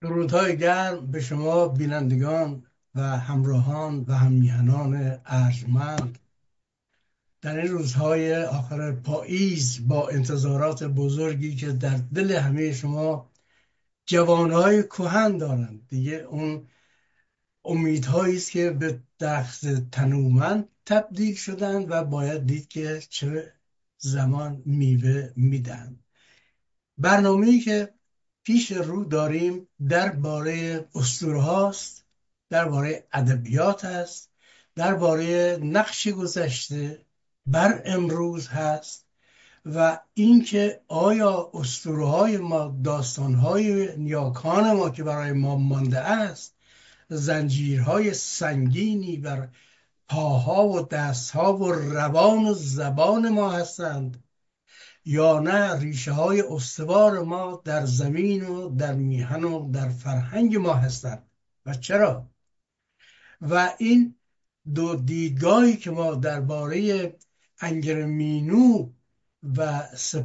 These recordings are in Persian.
درودهای گرم به شما بینندگان و همراهان و هممیهنان ارجمند در این روزهای آخر پاییز با انتظارات بزرگی که در دل همه شما جوانهای کهن دارند دیگه. اون امیدهایی است که به درخت تنومند تبدیل شدن و باید دید که چه زمان میوه میدن. برنامه‌ای که پیش رو داریم درباره اسطوره هاست، درباره ادبیات هست، درباره نقش گذشته بر امروز هست و اینکه آیا اسطوره های ما، داستان های نیاکان ما که برای ما مانده است، زنجیرهای سنگینی بر پاها و دستها و روان و زبان ما هستند یا نه ریشه های استوار ما در زمین و در میهن و در فرهنگ ما هستند و چرا؟ و این دو دیدگاهی که ما درباره انگرمینو و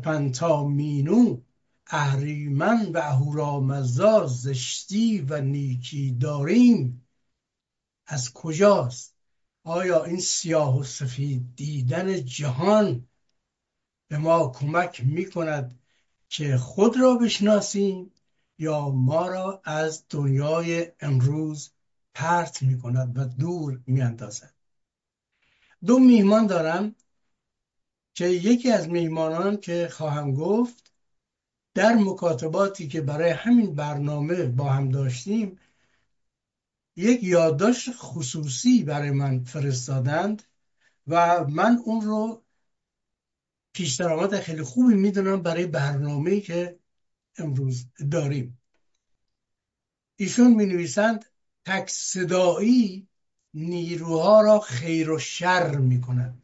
سپنتا اهریمن و اهورامزدا، زشتی و نیکی داریم از کجاست؟ آیا این سیاه و سفید دیدن جهان به ما کمک می کند که خود را بشناسیم یا ما را از دنیای امروز پرت می کند و دور می اندازد؟ دو میهمان دارم که یکی از میهمانان که خواهم گفت در مکاتباتی که برای همین برنامه با هم داشتیم یک یادداشت خصوصی برای من فرستادند و من اون رو پیش درآمد خیلی خوبی میدونم برای برنامه‌ای که امروز داریم. ایشون می نویسند تک صدایی نیروها را خیر و شر می کند.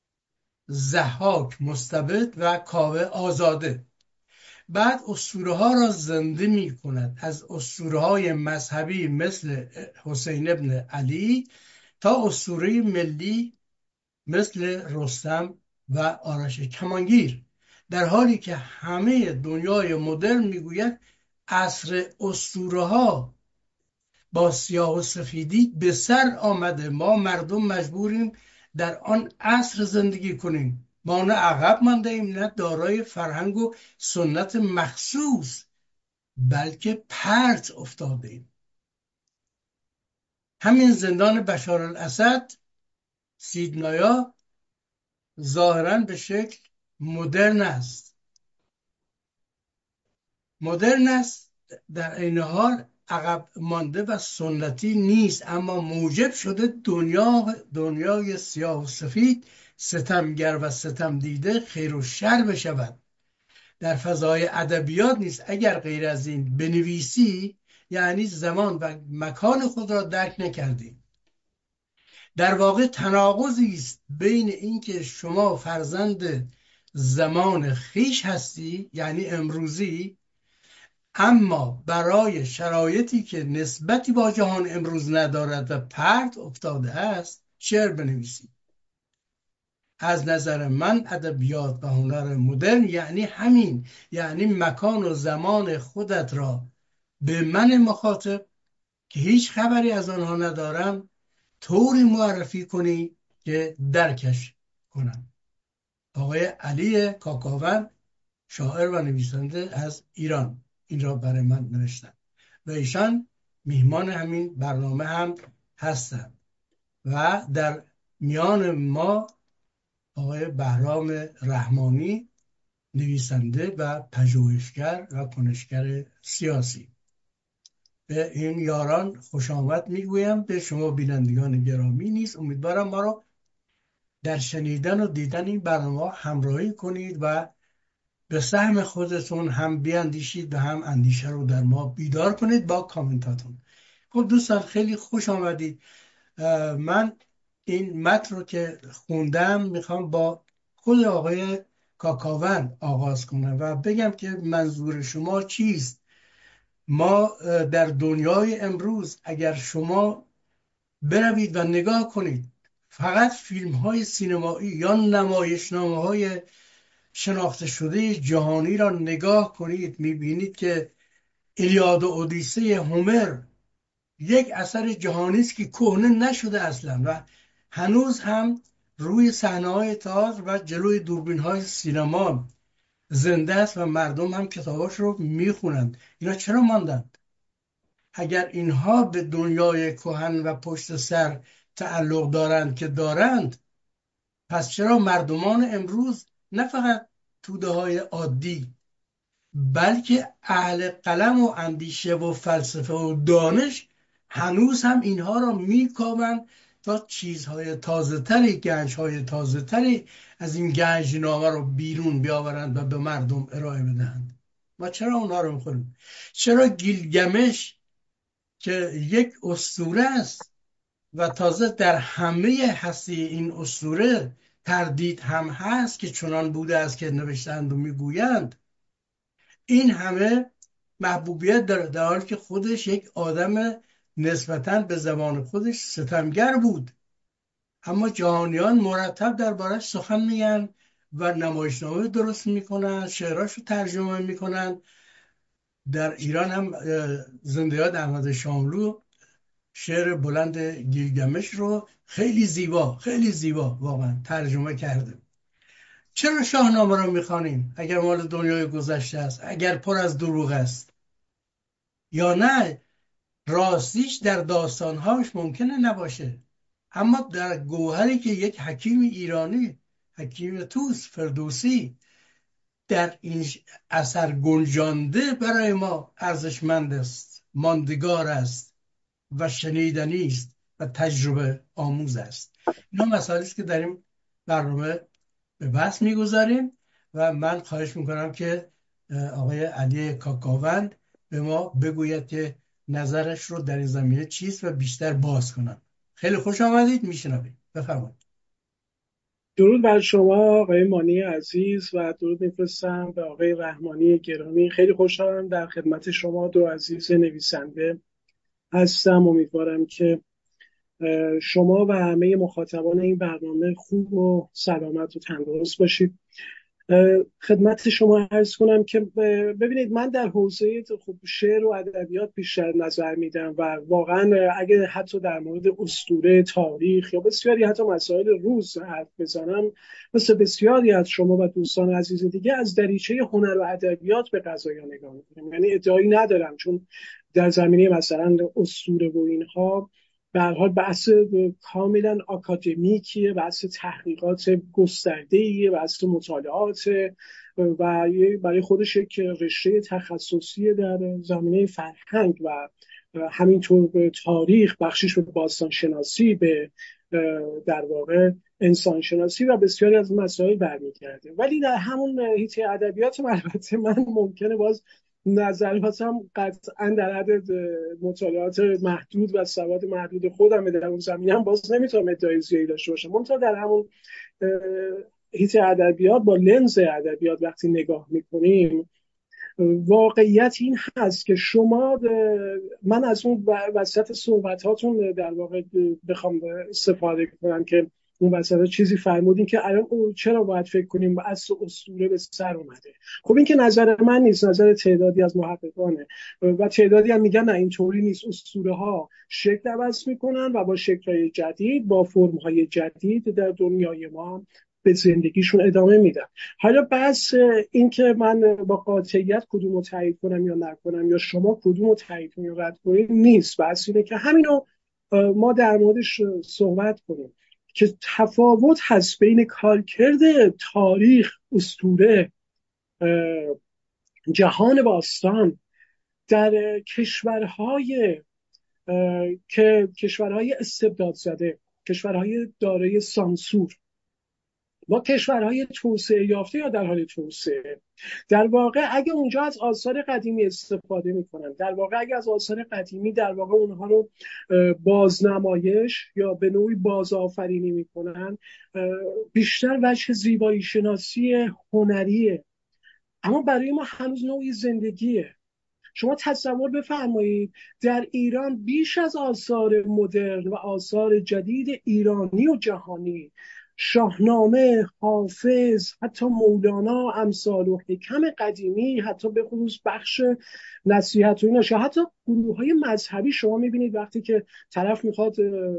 ضحاک مستبد و کاوه آزاده. بعد اسطوره ها را زنده می کند، از اسطوره های مذهبی مثل حسین ابن علی تا اسطوره ملی مثل رستم و آرش کمانگیر، در حالی که همه دنیای مدرن میگوید عصر اسطوره ها با سیاه و سفیدی به سر آمده، ما مردم مجبوریم در آن عصر زندگی کنیم، ما نه عقب مانده ایم نه دارای فرهنگ و سنت مخصوص، بلکه پرت افتاده ایم. همین زندان بشار الاسد سیدنایا ظاهراً به شکل مدرن است، در عین حال عقب مانده و سنتی نیست، اما موجب شده دنیای سیاه و سفید، ستمگر و ستم دیده خیر و شر بشود. در فضای ادبیات نیست. اگر غیر از این بنویسی یعنی زمان و مکان خود را درک نکردی. در واقع تناقضی است بین اینکه شما فرزند زمان خیش هستی یعنی امروزی، اما برای شرایطی که نسبتی با جهان امروز ندارد و پرت افتاده است شعر بنویسی. از نظر من ادبیات و هنر مدرن یعنی همین، یعنی مکان و زمان خودت را به من مخاطب که هیچ خبری از آنها ندارم طوری معرفی کنی که درکش کنم. آقای علی کاکاون، شاعر و نویسنده از ایران، این را برای من نوشتن و ایشان میهمان همین برنامه هم هستند. و در میان ما آقای بهرام رحمانی، نویسنده و پژوهشگر و کنشگر سیاسی. به این یاران خوش آمد میگویم. به شما بینندگان گرامی نیز امیدوارم ما رو در شنیدن و دیدن این برنامه همراهی کنید و به سهم خودتون هم بیاندیشید و هم اندیشه رو در ما بیدار کنید با کامنتاتون. خب دوستان خیلی خوش آمدید. من این متن رو که خوندم میخوام با خود آقای کاکاون آغاز کنم و بگم که منظور شما چیست. ما در دنیای امروز اگر شما بروید و نگاه کنید فقط فیلم های سینمایی یا نمایشنامه های شناخته شده جهانی را نگاه کنید، میبینید که ایلیاد و اودیسه هومر یک اثر جهانی است که کهنه نشده اصلا و هنوز هم روی صحنه‌های تئاتر و جلوی دوربین‌های سینما زنده است و مردم هم کتاباش رو میخونند. اینا چرا ماندند؟ اگر اینها به دنیای کهن و پشت سر تعلق دارند که دارند، پس چرا مردمان امروز، نه فقط توده های عادی، بلکه اهل قلم و اندیشه و فلسفه و دانش هنوز هم اینها را میکاوند تا چیزهای تازه تری، گنجهای تازه تری از این گنجنامه رو بیرون بیاورند و به مردم ارائه بدهند؟ ما چرا اونها رو میخوریم؟ چرا گیلگمش که یک اسطوره است و تازه در همه هسته این اسطوره تردید هم هست که چنان بوده است که نوشتند و میگویند، این همه محبوبیت داره، در حالی که خودش یک آدم نسبتاً به زبان خودش ستمگر بود. اما جهانیان مرتب دربارش سخن میگن و نمایشنامه درست میکنن، شعراشو ترجمه میکنن. در ایران هم زنده یاد احمد شاملو شعر بلند گیلگمش رو خیلی زیبا، خیلی زیبا واقعا ترجمه کرده. چرا شاهنامه رو میخوانیم اگر مال دنیای گذشته است، اگر پر از دروغ است؟ یا نه راستیش در داستانهاش ممکنه نباشه، اما در گوهری که یک حکیم ایرانی، حکیم توس فردوسی، در این اثر گنجانده برای ما ارزشمند است، ماندگار است و شنیدنی است و تجربه آموز است. اینا مسائلی است که در این برنامه به بحث میگذاریم و من خواهش میکنم که آقای علی کاکاوند به ما بگوید که نظرش رو در این زمینه چیست و بیشتر باز کنم. خیلی خوش آمدید، میشنوید، بفرمایید. درود بر شما آقای مانی عزیز و درود میفرستم به آقای رحمانی گرامی. خیلی خوشحالم در خدمت شما دو عزیز نویسنده هستم. امیدوارم که شما و همه مخاطبان این برنامه خوب و سلامت و تندرست باشید. خدمت شما عرض کنم که ببینید، من در حوزه خب شعر و ادبیات بیشتر نظر میدم و واقعا اگه حتی در مورد اسطوره، تاریخ یا بسیاری حتی مسائل روز حرف بزنم، مثل بسیاری از شما و دوستان عزیز دیگه از دریچه هنر و ادبیات به قضایا نگاه میکنم. یعنی ادعایی ندارم، چون در زمینه مثلا اسطوره و اینها به هر حال بحث کاملا آکادمیکیه، بحث تحقیقات گسترده‌ایه، بحث مطالعات و برای خودش یک رشته تخصصی در زمینه فرهنگ و همینطور به تاریخ، بخشش به باستان شناسی، به در واقع انسان شناسی و بسیاری از مسائل برمیگرده. ولی در همون حیطه ادبیات البته من ممکنه باز نظراتم قطعا در حد مطالعات محدود و سواد محدود خودم در اون زمینه هم باز نمیتونم ادعای زیادی داشته باشم. منتها در همون حیطه ادبیات، با لنز ادبیات وقتی نگاه میکنیم، واقعیت این هست که شما، من از اون وسط صحبتاتون در واقع بخوام استفاده کنم که اون وسط چیزی فرمودین که الان چرا باید فکر کنیم از اسطوره به سر اومده. خب این که نظر من نیست، نظر تعدادی از محققانه و تعدادی هم میگن نه اینطوری نیست. اسطوره ها شکل عوض میکنن و با شکل‌های جدید، با فرم‌های جدید در دنیای ما به زندگیشون ادامه میدن. حالا بحث این که من با قاطعیت کدوم رو تایید کنم یا نکنم یا شما کدوم رو تایید کنید یا رد کنید نیست. بحث اینه که همینو ما در موردش صحبت کنیم که تفاوت هست بین کارکرد تاریخ، اسطوره، جهان باستان در کشورهای استبداد زده، کشورهای دارای سانسور با کشورهای توسعه یافته یا در حال توسعه. در واقع اگه اونجا از آثار قدیمی استفاده میکنن، در واقع اگه از آثار قدیمی در واقع اونها رو بازنمایش یا به نوعی بازآفرینی میکنن، بیشتر وجه زیبایی شناسی هنریه. اما برای ما هنوز نوعی زندگیه. شما تصور بفرمایید در ایران بیش از آثار مدرن و آثار جدید ایرانی و جهانی شاهنامه، حافظ، حتی مولانا، امثال و حکم قدیمی، حتی به خصوص بخش نصیحت و ایناش، یا حتی گروه های مذهبی. شما میبینید وقتی که طرف میخواد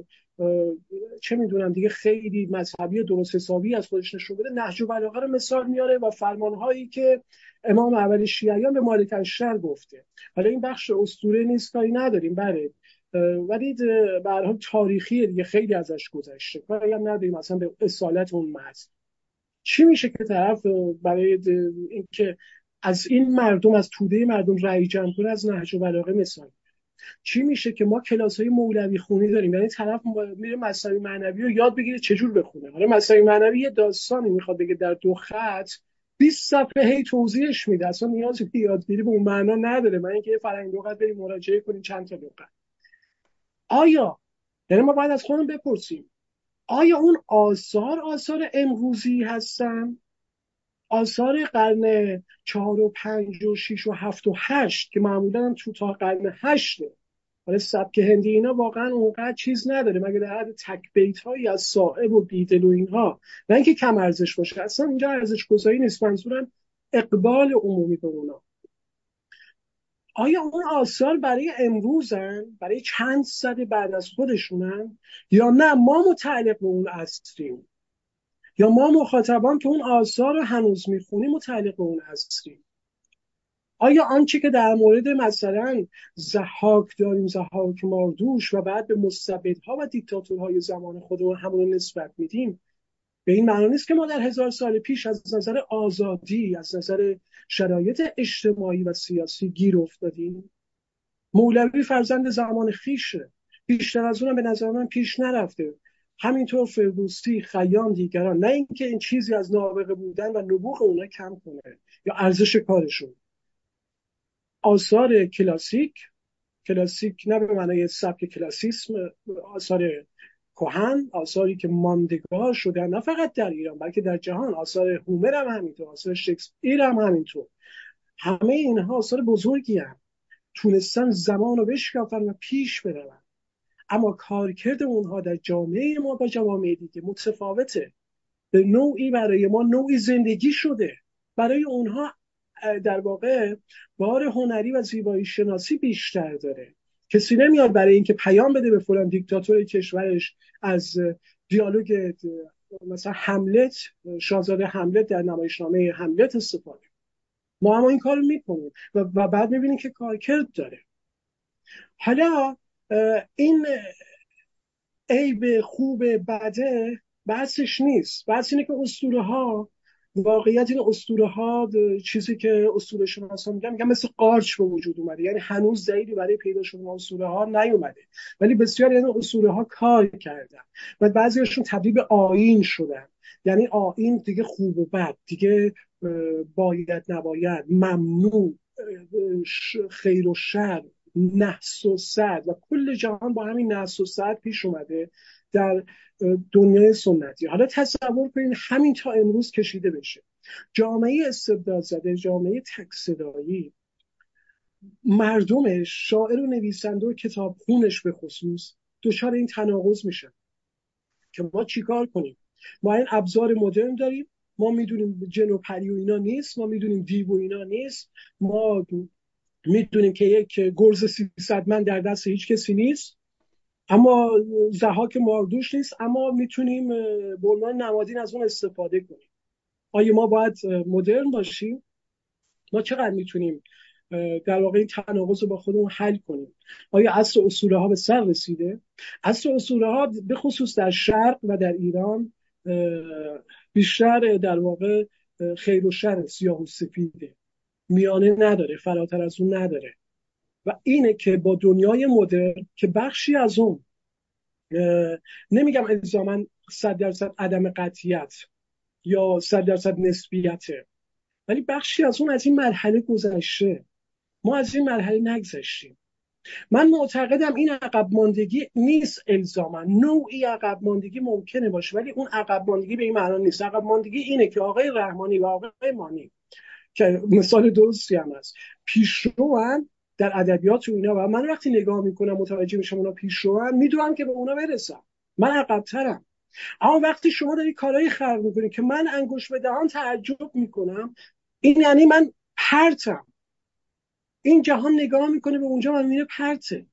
چه میدونم دیگه خیلی مذهبی درست حسابی از خودش نشون بده، نهج البلاغه رو مثال میاره و فرمانهایی که امام اول شیعیان به مالک اشتر گفته. حالا این بخش اسطوره نیست، کاری نداریم، بله، ولی به هر حال تاریخی دیگه، خیلی ازش گذشته، کاری هم نداریم مثلا به اصالت اون متن. چی میشه که طرف برای اینکه از این مردم، از توده مردم رأی جمع کنه، از نهج البلاغه مثال؟ چی میشه که ما کلاس‌های مولوی خونی داریم، یعنی طرف میره مثنوی معنوی رو یاد بگیره چجور بخونه؟ حالا مثنوی معنوی یه داستانی میخواد بگه در 2 خط، 20 صفحه هی توضیحش میده، اصلا نیازی به یادگیری به اون معنا نداره. من اینکه فرنگ لغت بریم مراجعه کنیم چند تا لغت. آیا، یعنی ما باید از خودمون بپرسیم آیا اون آثار امروزی هستن؟ آثار قرن 4 و 5 و 6 و 7 و 8 که معمولا تو تا قرن 8، حالا سبک هندی اینا واقعا اونقدر چیز نداره مگه در حد تک بیت هایی از صائب و بیدل و اینها، نه اینکه کم ارزش باشه، اصلا اینجا ارزش گذاری نیست، منظورم اقبال عمومی به اونا. آیا اون آثار برای امروزن، برای چند صد بعد از خودشونن، یا نه ما متعلق به اون عصریم، یا ما مخاطبان که اون آثار رو هنوز میخونیم متعلق به اون عصریم؟ آیا آنچه که در مورد مثلا ضحاک داریم، ضحاک ماردوش، و بعد به مستبدها و دیکتاتورهای زمان خودمون همون نسبت میدیم، به این معنی نیست که ما در 1000 سال پیش از نظر آزادی، از نظر شرایط اجتماعی و سیاسی گیر افتادیم؟ مولوی فرزند زمان خیشه، بیشتر از اونم به نظر من پیش نرفته، همینطور فردوسی، خیام، دیگران. نه اینکه این چیزی از نابغه بودن و نبوغ اونا کم کنه یا ارزش کارشون. آثار کلاسیک نه به معنای سبک کلاسیسم، آثار کهن، آثاری که ماندگار شدن نه فقط در ایران بلکه در جهان، آثار هومر هم همینطور، آثار شکسپیر هم همینطور، همه اینها آثار بزرگی هم تونستن زمان رو بشکافن و پیش برون. اما کارکرد اونها در جامعه ما با جوامع دیگه متفاوته، به نوعی برای ما نوعی زندگی شده، برای اونها در واقع بار هنری و زیبایی شناسی بیشتر داره. کسی نمیاد برای اینکه پیام بده به فلان دیکتاتور کشورش از دیالوگ مثلا هملت، شاهزاده هملت در نمایشنامه هملت استفاده. ما هم این کارو میکنیم و بعد میبینیم که کارکرد داره. حالا این عیب خوب بده بحثش نیست، بحث اینه که اسطوره ها، واقعیت این اسطوره ها چیزی که اسطوره شناسا میگن مثل قارچ به وجود اومده، یعنی هنوز دلیلی برای پیدا شدن اسطوره ها نیومده، ولی بسیاری از این اسطوره ها کار کردن و بعضیشون تبدیل به آیین شدن. یعنی آیین دیگه خوب و بد، دیگه باید نباید، ممنوع، خیر و شر، نحس و سد، و کل جهان با همین نحس و سد پیش اومده در دنیای سنتی. حالا تصور کنید همین تا امروز کشیده بشه، جامعه استبداد زده، جامعه تک صدایی، مردمش، شاعر و نویسنده و کتابخونش به خصوص دچار این تناقض میشن که ما چیکار کنیم؟ ما این ابزار مدرن داریم، ما میدونیم جن و پری و اینا نیست، ما میدونیم دیو و اینا نیست، ما میدونیم که یک گرز 300 من در دست هیچ کسی نیست، اما ضحاک ماردوش نیست، اما میتونیم به عنوان نمادین از اون استفاده کنیم. آیا ما باید مدرن باشیم؟ ما چقدر میتونیم در واقع این تناقض رو با خودمون حل کنیم؟ آیا عصر اسطوره ها به سر رسیده؟ عصر اسطوره ها به خصوص در شرق و در ایران بیشتر در واقع خیر و شر، سیاه و سفیده، میانه نداره، فراتر از اون نداره. و اینه که با دنیای مدرن که بخشی از اون، نمیگم الزاماً 100% عدم قطعیت یا 100% نسبیته، ولی بخشی از اون از این مرحله گذشته، ما از این مرحله نگذشتیم. من معتقدم این عقب ماندگی نیست الزاماً، نوعی عقب ماندگی ممکنه باشه ولی اون عقب ماندگی به این معنا نیست. عقب ماندگی اینه که آقای رحمانی و آقای مانی که مثال درستی هم هست، پیشروان در ادبیات و اینا، و من وقتی نگاه میکنم متوجه میشم اونا پیشروان، میدونم که به اونا برسم. من عقب‌ترم، اما وقتی شما داری کارهای خلق میکنی که من انگوش به دهان تعجب میکنم، این یعنی من پرتم. این جهان نگاه میکنه به اونجا، من میره پرته.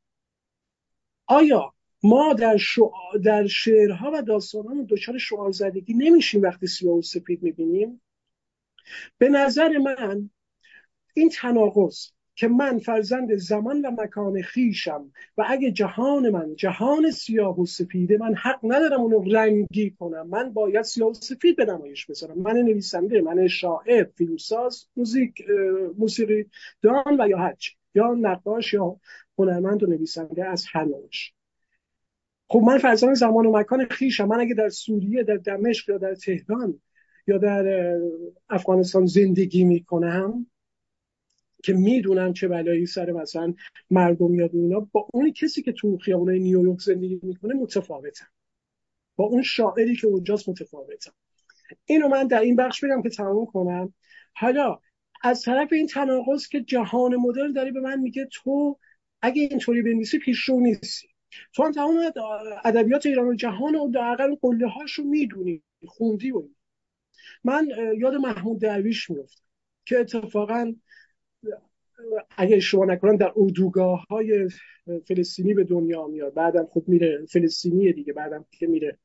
آیا ما در شعرها و داستانان دچار شعار زدگی نمیشیم وقتی سیاه و سفید میبینیم؟ به نظر من این تناقض که من فرزند زمان و مکان خیشم و اگه جهان من جهان سیاه و سفیده، من حق ندارم اونو رنگی کنم، من باید سیاه و سفید به نمایش بذارم. من نویسنده، من شاعر، فیلمساز، موسیقی دان و یا هرچی، یا نقاش یا هنرمند و نویسنده از هر نوعش. خب من فرزند زمان و مکان خیشم. من اگه در سوریه، در دمشق یا در تهران یا در افغانستان زندگی میکنم که میدونم چه بلایی سر مثلا مردم میاد، اینا با اون کسی که تو خیابونای نیویورک زندگی میکنه متفاوتم، با اون شاعری که اونجاست متفاوتم. اینو من در این بخش بگم که تموم کنم. حالا از طرف این تناقض که جهان مدرن داره به من میگه تو اگه اینطوری بنویسی پیشرو نیستی، تو هم تمام ادبیات ایران و جهان و در قله هاشو میدونی، خوندی. و من یاد محمود درویش میفتم که اتفاقا اگه اشتباه نکنم در اردوگاه‌های فلسطینی به دنیا میاد، بعدم خب میره فلسطینیه دیگه، بعدم که میره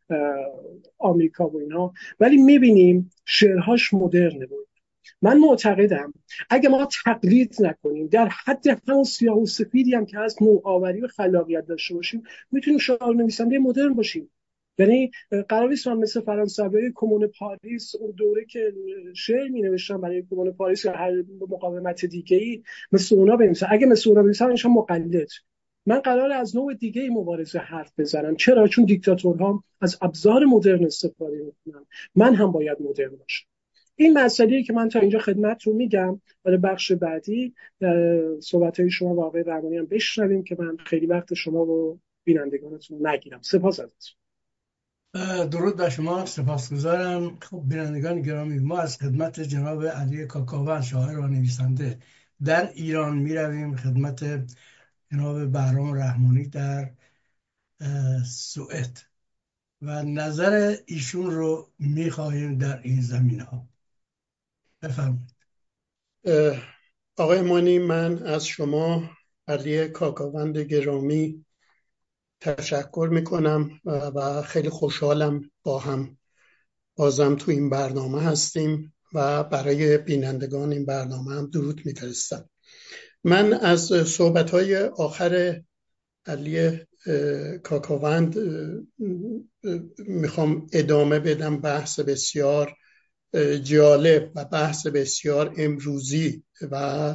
آمریکا و اینا، ولی میبینیم شعرهاش مدرنه بود. من معتقدم اگه ما تقلید نکنیم، در حد همون سیاه و سفیدی هم که از نوآوری و خلاقیت داشته باشیم، میتونیم شعر نویسنده مدرن باشیم. یعنی قرار نیست من مثل فرانسوی کمون پاریس اون دوره که شعر می نوشتم برای کمون پاریس یا هر مقاومت دیگه ای مثل اونا بنویسم. اگه مثل اونا بنویسم میشم مقلد. من قراره از نوع دیگه ای مبارزه حرف بزنم. چرا؟ چون دیکتاتورها از ابزار مدرن استفاده میکنن، من هم باید مدرن باشم. این مسئله‌ای که من تا اینجا خدمتتون میگم. برای بخش بعدی صحبت‌های شما و آقای رحمانی هم بشنویم که من خیلی وقت شما و بینندگانتون نگیرم. سپاس ازتون. درود بر شما، سپاسگزارم. خب بینندگان گرامی، ما از خدمت جناب علی کاکاون، شاعر و نویسنده در ایران می رویم خدمت جناب بهرام رحمانی در سوئد و نظر ایشون رو می خواهیم در این زمینه ها. بفرمایید. آقای مانی، من از شما علی کاکاوند گرامی تشکر میکنم و خیلی خوشحالم با هم بازم تو این برنامه هستیم و برای بینندگان این برنامه هم درود میفرستم. من از صحبت‌های آخر علی کاکاوند میخوام ادامه بدم. بحث بسیار جالب و بحث بسیار امروزی و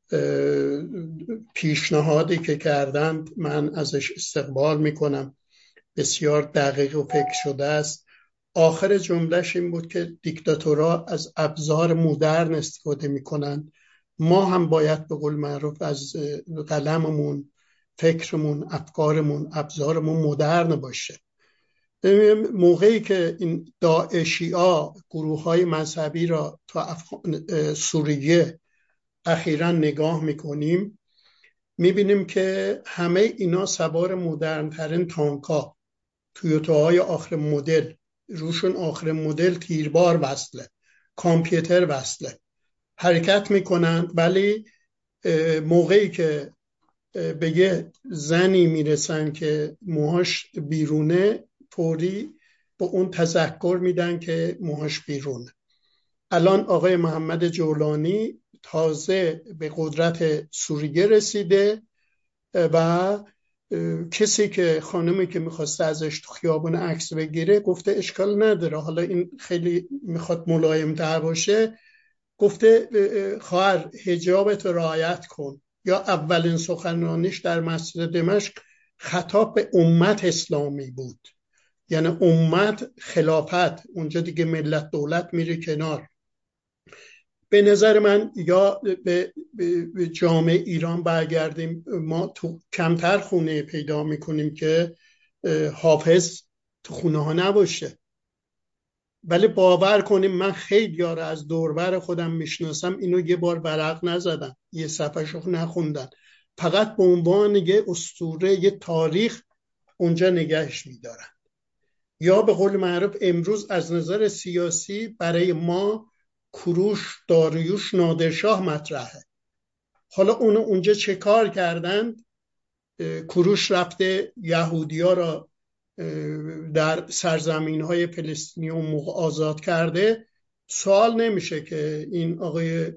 پیشنهادی که کردند من ازش استقبال میکنم. بسیار دقیق و فکر شده است. آخر جملهش این بود که دیکتاتورها از ابزار مدرن استفاده میکنن. ما هم باید به قول معروف از قلممون، فکرمون، افکارمون، ابزارمون مدرن باشه. موقعی که این داعشی‌ها، گروه‌های مذهبی را تا سوریه اخیراً نگاه میکنیم، میبینیم که همه اینا سوار مدرن‌ترین تانک‌ها، تویوتاهای آخر مدل، روشون آخر مدل تیربار وصله، کامپیوتر وصله، حرکت میکنن. ولی موقعی که به یه زنی میرسن که موهاش بیرونه، فوری به اون تذکر میدن که موهاش بیرونه. الان آقای محمد جولانی تازه به قدرت سوریه رسیده و کسی که خانمی که میخواسته ازش تو خیابون عکس بگیره گفته اشکال نداره، حالا این خیلی میخواد ملایم تر باشه، گفته خواهر حجابت رعایت کن. یا اولین سخنرانیش در مسجد دمشق خطاب به امت اسلامی بود، یعنی امت، خلافت. اونجا دیگه ملت دولت میره کنار. به نظر من یا به جامعه ایران برگردیم، ما تو کمتر خونه پیدا میکنیم که حافظ تو خونه ها نباشه. ولی باور کنیم من خیلی یاره از دوربر خودم میشناسم اینو یه بار ورق نزدن، یه صفحه شو نخوندن، فقط به عنوان یه اسطوره، یه تاریخ اونجا نگهش میدارن. یا به قول معروف امروز از نظر سیاسی برای ما کوروش، داریوش، نادرشاه مطرحه. حالا اونجا چه کار کردند؟ کوروش رفته یهودیا را در سرزمین های فلسطینی اون موقع آزاد کرده. سوال نمیشه که این آقای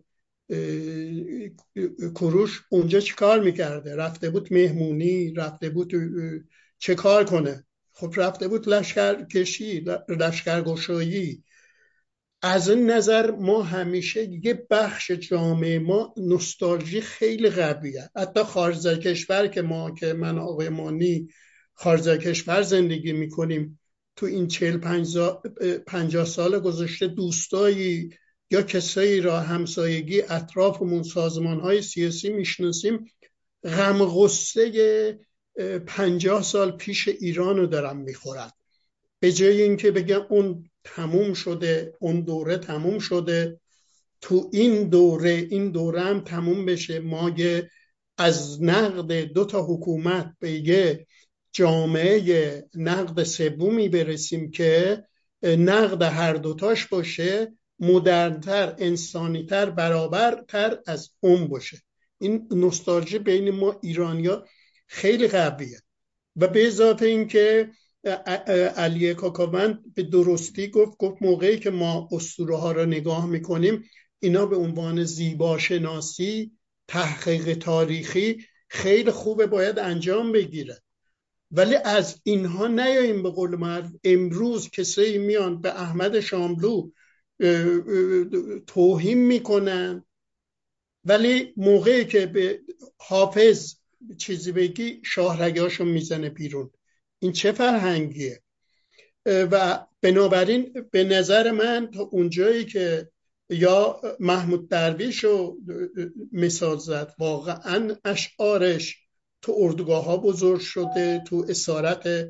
کوروش اونجا چه کار میکرده؟ رفته بود مهمونی، رفته بود چه کار کنه؟ خب رفته بود لشکرکشی، لشکرگشایی. از این نظر ما همیشه یه بخش جامعه ما نوستالژی خیلی قویه. حتی خارج از کشور که من آقای مانی خارج از کشور زندگی میکنیم، تو این 40-50 سال گذشته دوستایی یا کسایی را همسایگی اطرافمون سازمانهای سیاسی میشناسیم غم غصه 50 سال پیش ایران رو دارن میخورن، به جای اینکه بگم اون تموم شده، اون دوره تموم شده، تو این دوره هم تموم بشه، ما از نقد 2 تا حکومت به یه جامعه نقد سومی برسیم که نقد هر دوتاش باشه، مدرن‌تر، انسانی‌تر، برابرتر از اون باشه. این نوستالژی بین ما ایرانیا خیلی قویه. و به اضافه این که علی کاکاوند به درستی گفت موقعی که ما اسطوره ها را نگاه میکنیم اینا به عنوان زیباشناسی، تحقیق تاریخی خیلی خوبه، باید انجام بگیره، ولی از اینها نیاییم. به قول معروف امروز کسایی میان به احمد شاملو توهین میکنن، ولی موقعی که به حافظ چیزی بگی شاهرگاشو میزنه بیرون. این چه فرهنگیه؟ و بنابراین به نظر من تا اونجایی که یا محمود درویش رو مثال زد، واقعا اشعارش تو اردوگاه ها بزرگ شده، تو اسارت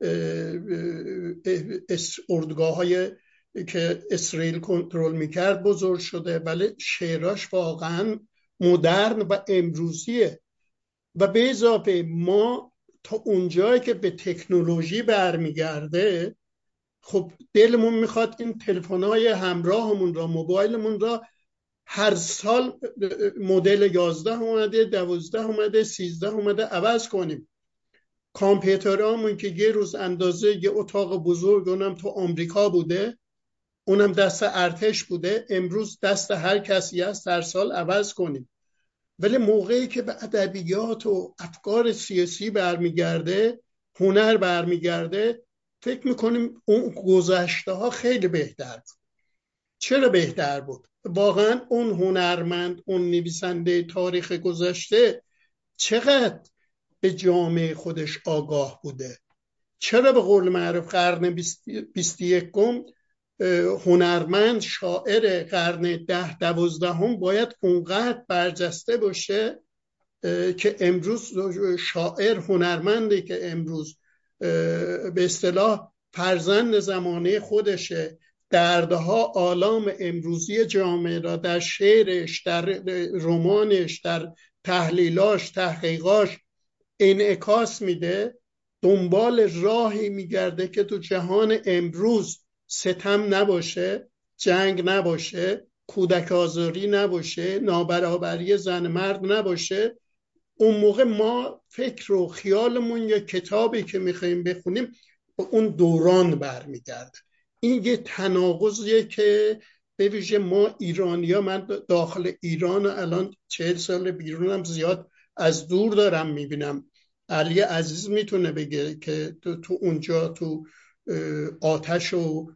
اردوگاه های که اسرائیل کنترل میکرد بزرگ شده، ولی شعراش واقعا مدرن و امروزیه. و به اضافه ما تا اونجایی که به تکنولوژی برمیگرده، خب دلمون میخواد این تلفن‌های همراهمون را، موبایلمون را هر سال مدل 11 اومده، 12 اومده، 13 اومده عوض کنیم. کامپیوترامون که یه روز اندازه یه اتاق بزرگ اونم تو آمریکا بوده، اونم دست ارتش بوده، امروز دست هر کسی هست، هر سال عوض کنیم. ولی موقعی که به ادبیات و افکار سیاسی برمیگرده، هنر برمیگرده، فکر میکنیم اون گذشته ها خیلی بهتر بود. چرا بهتر بود؟ واقعا اون هنرمند، اون نویسنده تاریخ گذشته چقدر به جامعه خودش آگاه بوده؟ چرا به قول معروف قرن 21 هنرمند، شاعر قرن 10-12 باید اونقدر برجسته باشه که امروز شاعر، هنرمندی که امروز به اصطلاح فرزند زمانه خودشه، دردها آلام امروزی جامعه را در شعرش، در رمانش، در تحلیلاش، تحقیقاش انعکاس میده، دنبال راهی میگرده که تو جهان امروز ستم نباشه، جنگ نباشه، کودک آزاری نباشه، نابرابری زن مرد نباشه. اون موقع ما فکر و خیالمون یا کتابی که میخواییم بخونیم به اون دوران برمیگرد. این یه تناقضیه که به ویژه ما ایرانی‌ها، من داخل ایران الان 40 سال بیرونم، زیاد از دور دارم میبینم. علی عزیز میتونه بگه که تو اونجا تو آتش و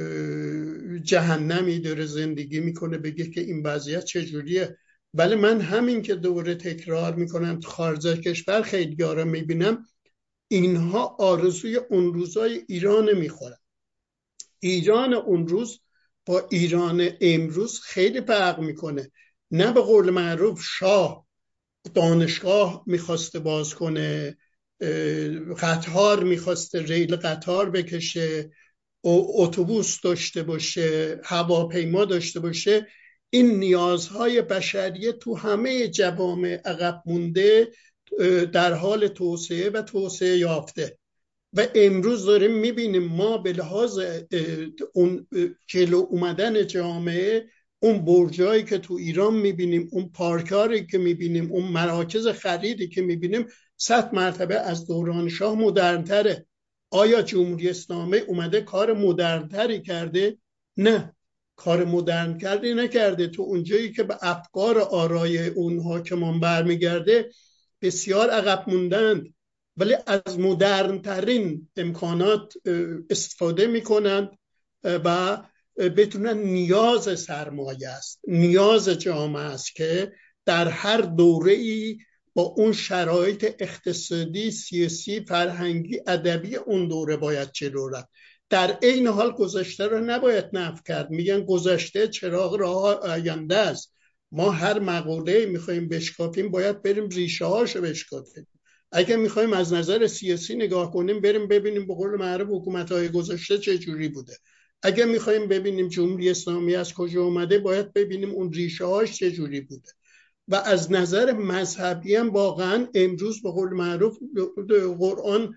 جهنمی داره زندگی میکنه، بگه که این وضعیت چجوریه. ولی من همین که دوره تکرار میکنم، تو خارج از کشور خیلی ها رو میبینم، اینها آرزوی اون روزای ایران میخورن. ایران اون روز با ایران امروز خیلی فرق میکنه. نه به قول معروف شاه دانشگاه میخواسته باز کنه، قطار میخواسته ریل قطار بکشه، اتوبوس داشته باشه، هواپیما داشته باشه. این نیازهای بشریه تو همه جوامع عقب مونده در حال توسعه و توسعه یافته. و امروز داریم میبینیم ما به لحاظ اون جلو اومدن جامعه، اون برجایی که تو ایران میبینیم، اون پارکاری که میبینیم، اون مراکز خریدی که میبینیم 100 مرتبه از دوران شاه مدرن‌تره. آیا جمهوری اسلامی اومده کار مدرن‌تری کرده؟ نه، کار مدرن کردی نکرده. تو اونجایی که به افکار آرای اون حاکمان برمیگرده بسیار عقب موندند، ولی از مدرن ترین امکانات استفاده میکنند و بتونن. نیاز سرمایه است، نیاز جامعه است که در هر دوره ای با اون شرایط اقتصادی، سیاسی، فرهنگی، ادبی اون دوره باید جلو رفت. در عین حال گذشته رو نباید نفی کرد. میگن گذشته چراغ راه آینده است. ما هر مقوله میخوایم بشکافیم باید بریم ریشه هاشو بشکافیم. اگه میخوایم از نظر سیاسی نگاه کنیم بریم ببینیم به قول معروف حکومت‌های گذشته چه جوری بوده. اگه میخوایم ببینیم جمهوری اسلامی از کجا اومده باید ببینیم اون ریشه هاش چه جوری بوده. و از نظر مذهبی هم واقعا امروز به قول معروف قرآن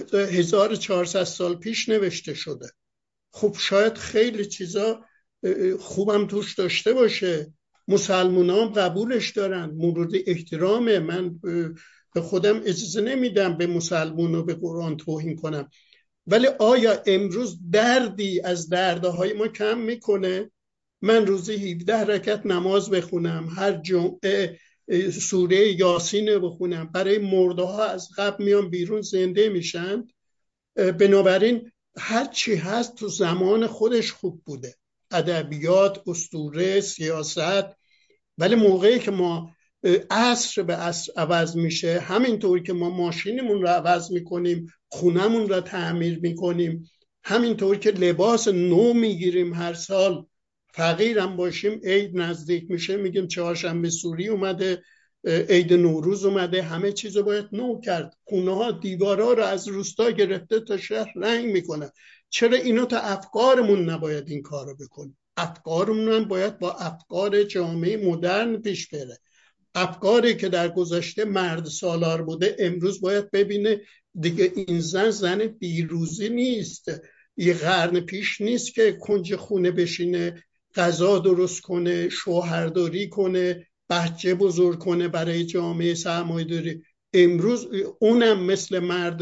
1400 سال پیش نوشته شده. خب شاید خیلی چیزا خوبم توش داشته باشه، مسلمان هم قبولش دارن، مورد احترامه. من به خودم اجازه نمیدم به مسلمان و به قرآن توهین کنم، ولی آیا امروز دردی از دردهای ما کم میکنه؟ من روزی 17 رکعت نماز بخونم، هر جمعه سوره یاسین بخونم، برای مرده ها از قبر میان بیرون زنده میشن. بنابراین هر چی هست تو زمان خودش خوب بوده، ادبیات، اسطوره، سیاست. ولی موقعی که ما عصر به عصر عوض میشه، همینطور که ما ماشینمون رو عوض میکنیم، خونمون رو تعمیر میکنیم، همینطور که لباس نو میگیریم هر سال، فقیرم باشیم، عید نزدیک میشه میگیم چهارشنبه سوری اومده، عید نوروز اومده، همه چیز رو باید نو کرد. خونه ها دیوارها رو از روستا گرفته تا شهر رنگ میکنه. چرا اینو تا افکارمون نباید این کار رو بکنیم؟ افکارمون هم باید با افکار جامعه مدرن پیش بره. افکاری که در گذشته مرد سالار بوده امروز باید ببینه دیگه این زن دیروزی نیست. یه قرن پیش نیست که کنج خونه بشینه، غذا درست کنه، شوهرداری کنه، بچه بزرگ کنه برای جامعه سرمایه‌داری. امروز اونم مثل مرد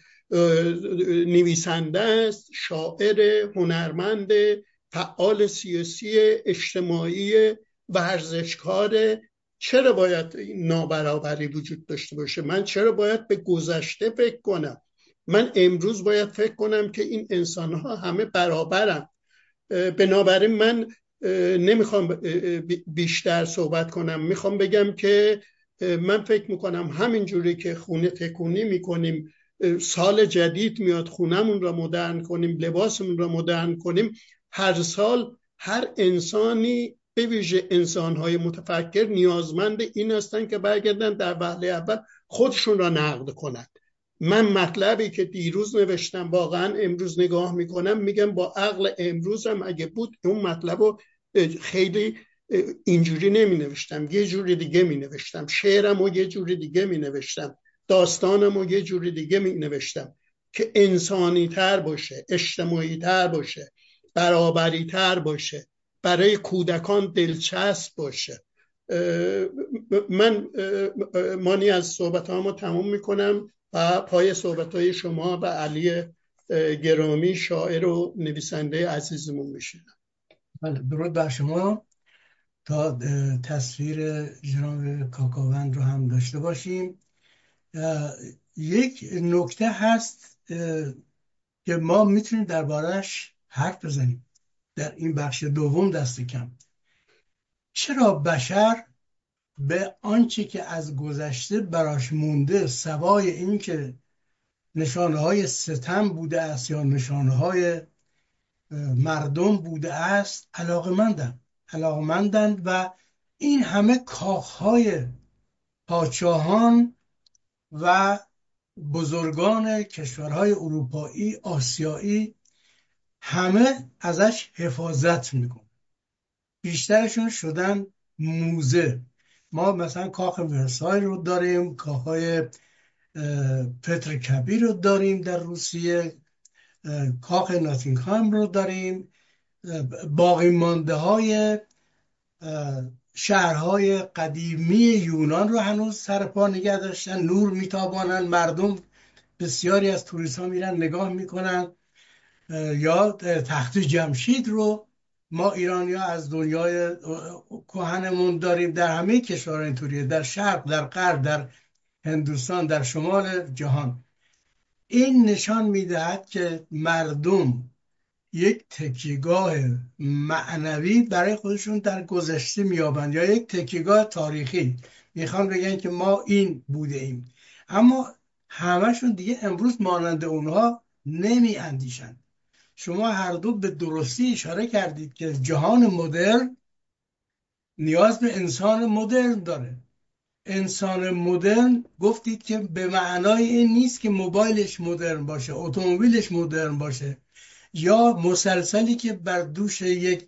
نویسنده است، شاعر، هنرمند، فعال سیاسی، اجتماعی، ورزشکار. چرا باید نابرابری وجود داشته باشه؟ من چرا باید به گذشته فکر کنم؟ من امروز باید فکر کنم که این انسان‌ها همه برابرن. بنابراین من نمیخوام بیشتر صحبت کنم. میخوام بگم که من فکر میکنم همینجوری که خونه تکونی میکنیم، سال جدید میاد خونمون را مدرن کنیم، لباسمون را مدرن کنیم، هر سال هر انسانی به ویژه انسانهای متفکر نیازمند این هستن که برگردن در وهله اول خودشون را نقد کنند. من مطلبی که دیروز نوشتم واقعا امروز نگاه میکنم میگم با عقل امروزم اگه بود اون مطلب رو خیلی اینجوری نمی نوشتم، یه جوری دیگه می نوشتم، شعرم رو یه جوری دیگه می نوشتم، داستانم رو یه جوری دیگه می نوشتم که انسانی تر باشه، اجتماعی تر باشه، برابری تر باشه، برای کودکان دلچسب باشه. من مانی از صحبت هامو تموم میکنم و پای صحبت های شما و علی گرامی شاعر و نویسنده عزیزمون میشینم. بله، درود بر شما. تا تصویر جناب کاکاوند رو هم داشته باشیم، یک نکته هست که ما میتونیم دربارش حرف بزنیم در این بخش دوم دست کم. چرا بشر به آنچه که از گذشته براش مونده، سوای این که نشانه‌های ستم بوده است یا نشانه‌های مردم بوده است، علاقمندند و این همه کاخهای پادشاهان و بزرگان کشورهای اروپایی، آسیایی همه ازش حفاظت میکنن. بیشترشون شدن موزه. ما مثلا کاخ ورسای رو داریم، کاخهای پتر کبیر رو داریم در روسیه، کاخ ناتینگهام رو داریم، باقی مانده های شهرهای قدیمی یونان رو هنوز سر پا نگه داشتن، نور میتابانن، مردم بسیاری از توریست ها میرن نگاه میکنن. یا تخت جمشید رو ما ایرانی ها از دنیای کهنمون داریم. در همه کشورها اینطوریه، در شرق، در غرب، در هندوستان، در شمال جهان. این نشان میدهد که مردم یک تکیهگاه معنوی برای خودشون در گذشته میابند، یا یک تکیهگاه تاریخی. میخوان بگن که ما این بوده ایم، اما همشون دیگه امروز مانند اونها نمی اندیشن. شما هر دو به درستی اشاره کردید که جهان مدرن نیاز به انسان مدرن داره. انسان مدرن گفتید که به معنای این نیست که موبایلش مدرن باشه، اتومبیلش مدرن باشه، یا مسلسلی که بر دوش یک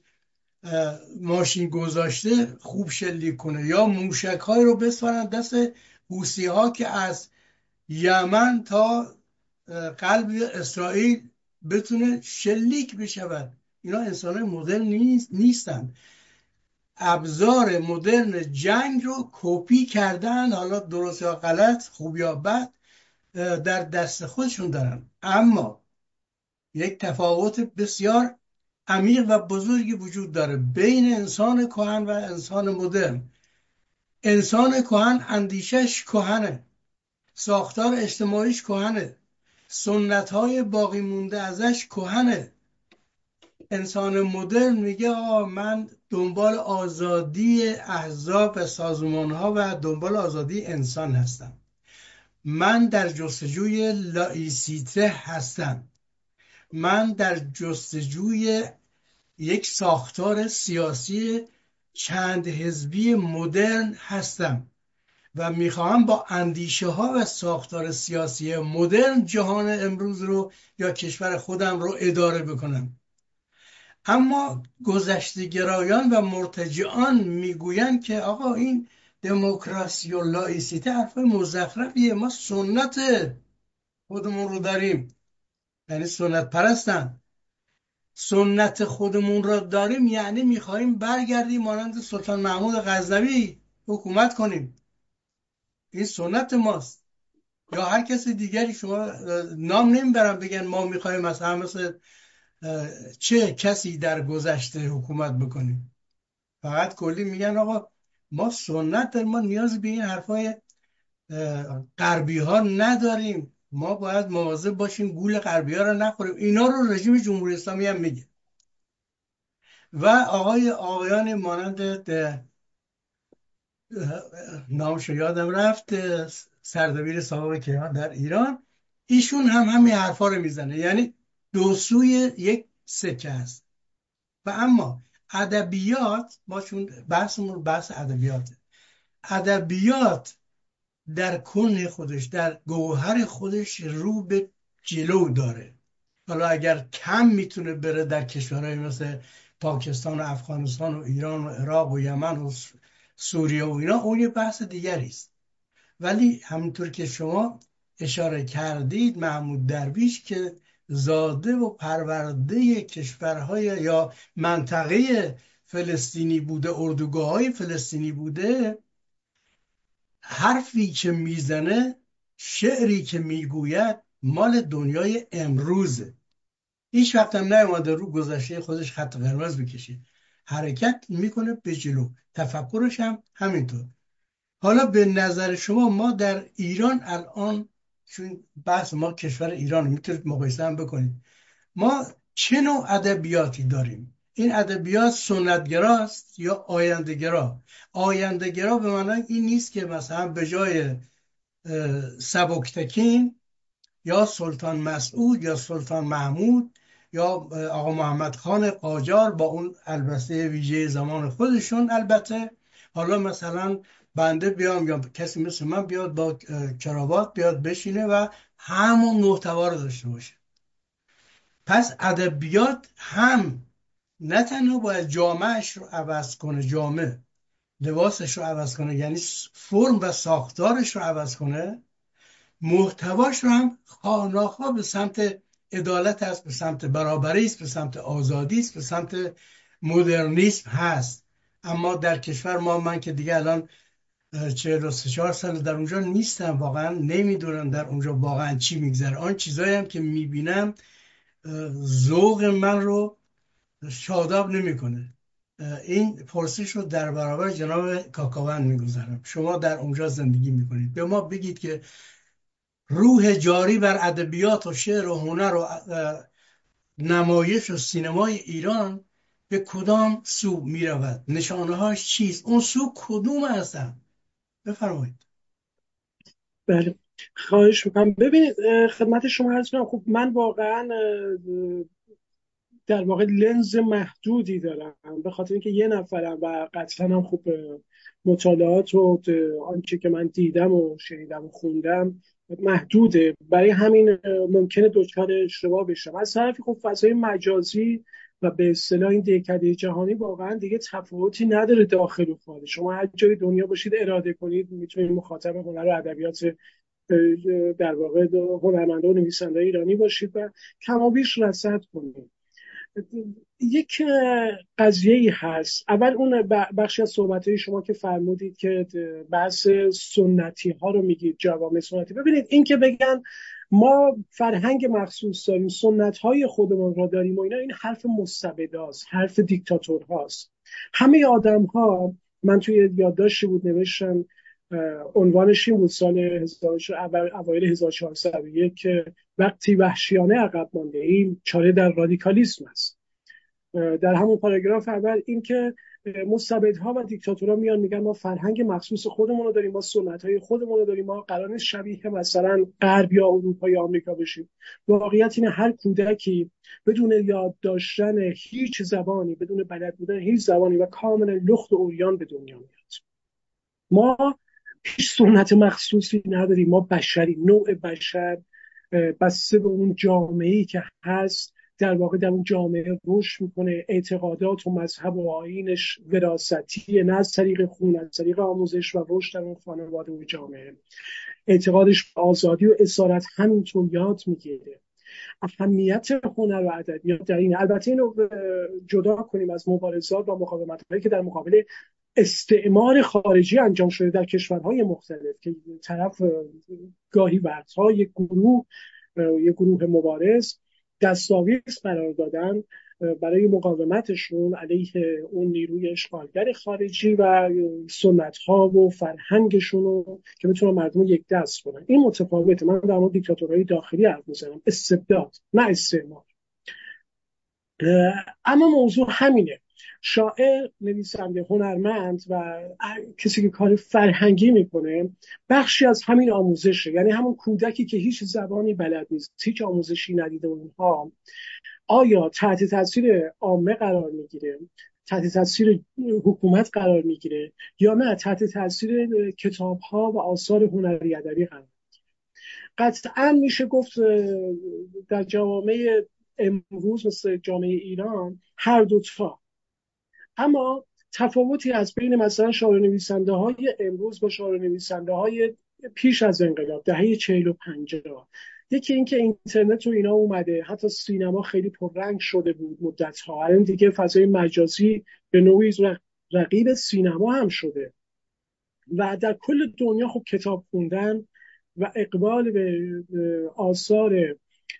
ماشین گذاشته خوب شلیک کنه، یا موشک های رو بسپارن دست حوثی ها که از یمن تا قلب اسرائیل بتونه شلیک بشود. اینا انسان های مدرن نیستن. ابزار مدرن جنگ رو کپی کردن، حالا درست یا غلط، خوب یا بد، در دست خودشون دارن. اما یک تفاوت بسیار عمیق و بزرگی وجود داره بین انسان کهن و انسان مدرن. انسان کهن اندیشش کهنه، ساختار اجتماعیش کهنه، سنت‌های باقی مونده ازش کهنه. انسان مدرن میگه من دنبال آزادی احزاب و سازمان‌ها و دنبال آزادی انسان هستم. من در جستجوی لائیسیته هستم. من در جستجوی یک ساختار سیاسی چند حزبی مدرن هستم و میخواهم با اندیشه ها و ساختار سیاسی مدرن جهان امروز رو یا کشور خودم رو اداره بکنم. اما گذشته گرایان و مرتجعان میگویند که آقا این دموکراسی و لائیسیته حرف مزخرفیه، ما سنت خودمون رو داریم. یعنی سنت پرستن. سنت خودمون را داریم یعنی میخواهیم برگردیم مانند سلطان محمود غزنوی حکومت کنیم. این سنت ماست. یا هر کسی دیگری، شما نام نمیبرم بگن ما میخواهیم مثل چه کسی در گذشته حکومت بکنیم. فقط کلی میگن آقا ما سنت داریم، ما نیاز به این حرفای غربی ها نداریم، ما باید مواظب باشیم گول غربی ها رو نخوریم. اینا رو رژیم جمهوری اسلامی هم میگه. و آقایان مانند نامشو یادم رفت، سردبیر سابق کیهان در ایران، ایشون هم همین حرفا رو میزنه. یعنی دو سوی یک سکه است. و اما ادبیات، ما چون بحثمون بحث ادبیاته، ادبیات در کن خودش، در گوهر خودش رو به جلو داره. حالا اگر کم میتونه بره در کشورهای مثل پاکستان و افغانستان و ایران و عراق و یمن و سوریه و اینا، اون یه بحث دیگری است. ولی همونطور که شما اشاره کردید، محمود درویش که زاده و پرورده کشورهای یا منطقه فلسطینی بوده، اردوگاه‌های فلسطینی بوده، حرفی که میزنه، شعری که میگوید مال دنیای امروزه. هیچ وقت هم نیومده رو گذشته خودش خط قرمز بکشه. حرکت میکنه به جلو. تفکرش هم همینطور. حالا به نظر شما ما در ایران الان، چون بحث ما کشور ایران، میتونید مقایسه هم بکنید، ما چه نوع ادبیاتی داریم؟ این ادبیات سنتگراست یا آینده‌گرا؟ آینده‌گرا به معنی این نیست که مثلا به جای سبکتکین یا سلطان مسعود یا سلطان محمود یا آقا محمد خان قاجار با اون البسه ویژه زمان خودشون، البته حالا مثلا بنده بیام یا کسی مثل من بیاد با کراوات بیاد بشینه و همون محتوا رو داشته باشه. پس ادبیات هم نه تنها باید جامعش رو عوض کنه، جامعه لباسش رو عوض کنه، یعنی فرم و ساختارش رو عوض کنه، محتواش رو هم خواهناخواه به سمت عدالت است، به سمت برابری است، به سمت آزادی است، به سمت مدرنیسم هست. اما در کشور ما، من که دیگه الان 43 سال در اونجا نیستم، واقعا نمیدونم در اونجا واقعا چی میگذره. آن چیزایی هم که میبینم ذوق من رو شاداب نمیکنه. این پرسش رو در برابر جناب کاکاوند میگذارم. شما در اونجا زندگی میکنید، به ما بگید که روح جاری بر ادبیات و شعر و هنر و نمایش و سینمای ایران به کدام سو میرود؟ نشانه هاش چیست؟ اون سو کدوم هستن؟ بفرمایید. بله، خواهش میکنم. ببینید خدمت شما عرض کنم، خب من واقعا در واقع لنز محدودی دارم، به خاطر اینکه یه نفرم و قطعا هم خب مطالعات و آنچه که من دیدم و شنیدم و خوندم محدوده، برای همین ممکنه دچار اشتباه بشم. از طرفی خب فضای مجازی و به اصطلاح این دهکده جهانی واقعا دیگه تفاوتی نداره داخل و خارج. شما هر جای دنیا باشید اراده کنید میتونید مخاطب هنر و ادبیات در واقع هنرمنده و نویسنده ایرانی باشید و کمابیش رصد کنید. یک قضیه ای هست. اول اون بخشی از صحبت‌های شما که فرمودید که بحث سنتی ها رو میگید، جوامع سنتی. ببینید این که بگن ما فرهنگ مخصوص داریم، سنت های خودمون را داریم و اینا، این حرف مستبداست، حرف دیکتاتور هاست. همه آدم ها، من توی یادداشتی بود نوشتم، عنوانش این بود سال اوایل 1401 که وقتی وحشیانه عقب مانده ایم چاره در رادیکالیسم است. در همون پاراگراف اول این که مستبدها و دیکتاتورها میان میگن ما فرهنگ مخصوص خودمون رو داریم، ما سنت‌های خودمون رو داریم، ما قرار نیست شبیه مثلا غرب یا اروپا یا آمریکا بشیم. واقعیت اینه هر کودکی بدون یاد داشتن هیچ زبانی، بدون بلد بودن هیچ زبانی و کاملا لخت و عریان به دنیا میاد. ما هیچ سنت مخصوصی نداریم، ما بشری، نوع بشر بسته به اون جامعه‌ای که هست در واقع در اون جامعه رشد میکنه. اعتقادات و مذهب و آیینش وراثتیه، نه از طریق خون، از طریق آموزش و رشد در اون خانواده و جامعه. اعتقادش به آزادی و اسارت همینطور یاد میگیره. اهمیت هنر و ادبیات در این، البته اینو جدا کنیم از مبارزات و مقاومت‌هایی که در مقابل استعمار خارجی انجام شده در کشورهای مختلف که طرف گاهی وقتها یک گروه مبارز دستاویز قرار دادن برای مقاومتشون علیه اون نیروی اشغالگر خارجی و سنت‌ها و فرهنگشون رو که بتونن مردم یک دست کنن. این متفاوته. من در مورد دیکتاتورهای داخلی حرف میزنم، استبداد نه استعمار. اما موضوع همینه. شاعر، نویسنده، هنرمند و کسی که کار فرهنگی میکنه بخشی از همین آموزشه. یعنی همون کودکی که هیچ زبانی بلد نیست، هیچ آموزشی ندیده اونها، آیا تحت تاثیر عامه قرار میگیره، تحت تاثیر حکومت قرار میگیره، یا نه تحت تاثیر کتاب‌ها و آثار هنری ادبی قرار میگیره؟ قطعا میشه گفت در جوامع امروز مثل جامعه ایران هر دوتا. اما تفاوتی از بین مثلا شاعر نویسنده های امروز با شاعر نویسنده های پیش از انقلاب دهه 40 و 50، یکی اینکه اینترنت و اینا اومده، حتی سینما خیلی پررنگ شده بود مدت‌ها، الان دیگه فضای مجازی به نوعی رقیب سینما هم شده و در کل دنیا خب کتاب خوندن و اقبال به آثار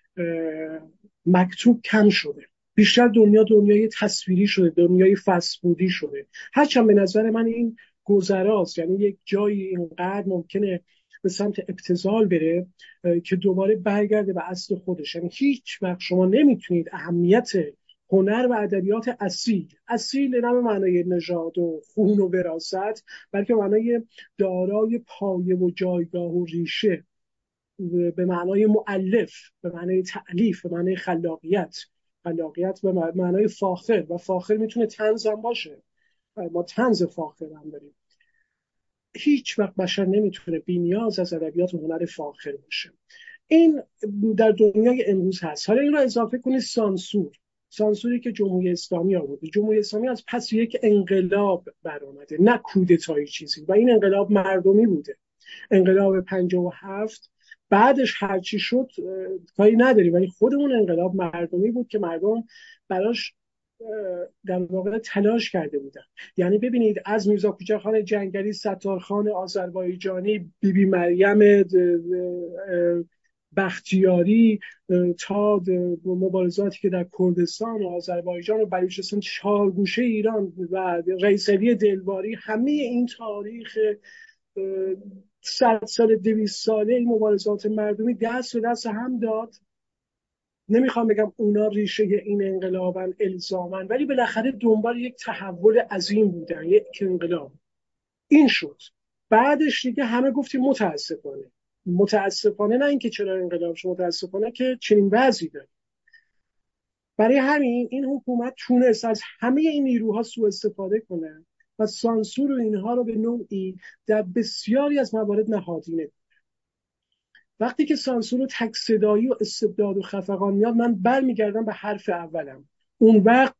مکتوب کم شده. بیشتر دنیای تصویری شده، دنیای فست فودی شده. هرچند به نظر من این گذراست، یعنی یک جایی اینقدر ممکنه به سمت ابتذال بره که دوباره برگرده به اصل خودش. یعنی هیچ وقت شما نمیتونید اهمیت هنر و ادبیات اصیل نه به معنای نژاد و خون و وراثت، بلکه معنای دارای پایه و جایگاه و ریشه، به معنای مؤلف، به معنای تألیف، به معنای خلاقیت به معنای فاخر، و فاخر میتونه طنز هم باشه، ما طنز فاخر هم داریم. هیچ وقت بشر نمیتونه بی‌نیاز از ادبیات و هنر فاخر باشه. این در دنیای امروز هست. حالا این رو اضافه کنید سانسوری که جمهوری اسلامی آورده. جمهوری اسلامی از پس یک انقلاب برآمده، نه کودتایی چیزی، و این انقلاب مردمی بوده. انقلاب 57 بعدش هرچی شد کاری نداری، ولی خودمون انقلاب مردمی بود که مردم براش در واقع تلاش کرده بودن. یعنی ببینید از میرزا کوچکخان جنگلی، ستارخان آذربایجانی، بیبی مریم بختیاری، تا مبارزاتی که در کردستان و آذربایجان و بلوچستان، چهارگوشه ایران و رئیس علی دلباری، همه این تاریخ 100 سال 200 ساله این مبارزات مردمی دست به دست هم داد. نمیخوام بگم اونا ریشه این انقلابن الزامن، ولی بالاخره دنبال یک تحول عظیم بودن، یک انقلاب. این شد. بعدش دیگه همه گفتیم متاسفانه نه اینکه چرا انقلاب شد، متاسفانه که چنین وضعی داره. برای همین این حکومت تونست از همه این نیروها سوء استفاده کنه و سانسور و اینها رو به نوعی در بسیاری از موارد نهادینه. وقتی که سانسور و تک صدایی و استبداد و خفقان میاد، من برمیگردم به حرف اولم. اون وقت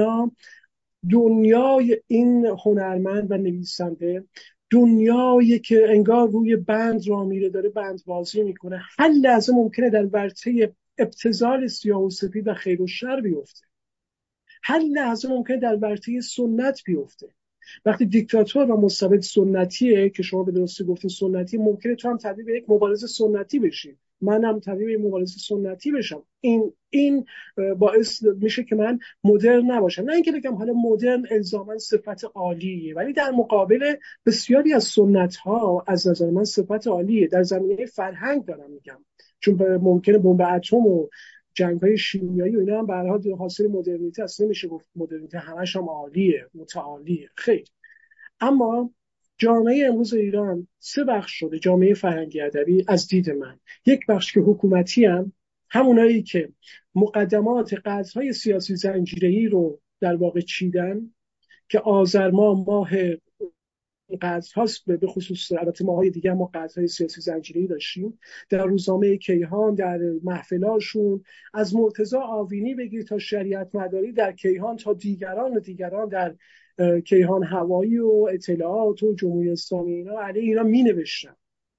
دنیای این هنرمند و نویسنده، دنیایی که انگار روی بند را میره، داره بند بازی میکنه، هر لحظه ممکنه در ورطه ابتذال سیاه و سفید و خیر و شر بیفته. هر لحظه ممکنه در ورطه سنت بیفته. وقتی دیکتاتور و مستبد سنتیه، که شما به درستی گفتین سنتی، ممکنه تو هم تبدیل به یک مبارز سنتی بشی، منم تبدیل به یک مبارز سنتی بشم. این باعث میشه که من مدرن نباشم. نه اینکه بگم حالا مدرن الزاما صفت عالیه، ولی در مقابل بسیاری از سنت ها از نظر من صفت عالیه. در زمینه فرهنگ دارم میگم، چون ممکنه بمب اتم و جنگ‌های شیمیایی و اینا هم به هر حال حاصل مدرنیته است. نمیشه گفت مدرنیته همش هم عالیه، متعالیه، خیر. اما جامعه امروز ایران سه بخش شده. جامعه فرهنگی ادبی از دید من، یک بخش که حکومتی هم، همونایی که مقدمات قطعهای سیاسی زنجیره‌ای رو در واقع چیدن، که آذر ماه قطع هاست، به خصوص البته ماهای دیگه ما قطع های سیاسی زنجیره‌ای داشتیم در روزنامه کیهان، در محفلاشون، از مرتضی آوینی بگیر تا شریعت مداری در کیهان، تا دیگران در کیهان هوایی و اطلاعات و جمهوری اسلامی، اینا علیه اینا می نوشتن.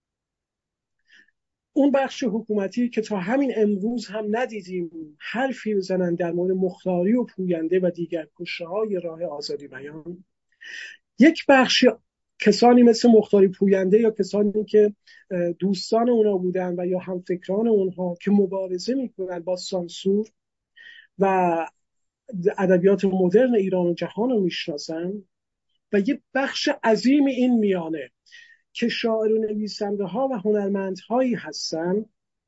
اون بخش حکومتی که تا همین امروز هم ندیدیم حرفی بزنن در مورد مختاری و پوینده و دیگر کشه‌های راه آزادی بیان. یک بخش کسانی مثل مختاری پوینده یا کسانی که دوستان اونا بودن و یا همفکران اونها که مبارزه میکنن با سانسور و ادبیات مدرن ایران و جهان رو میشناسن، و یه بخش عظیم این میانه که شاعر و نویسنده ها و هنرمندهایی هستن.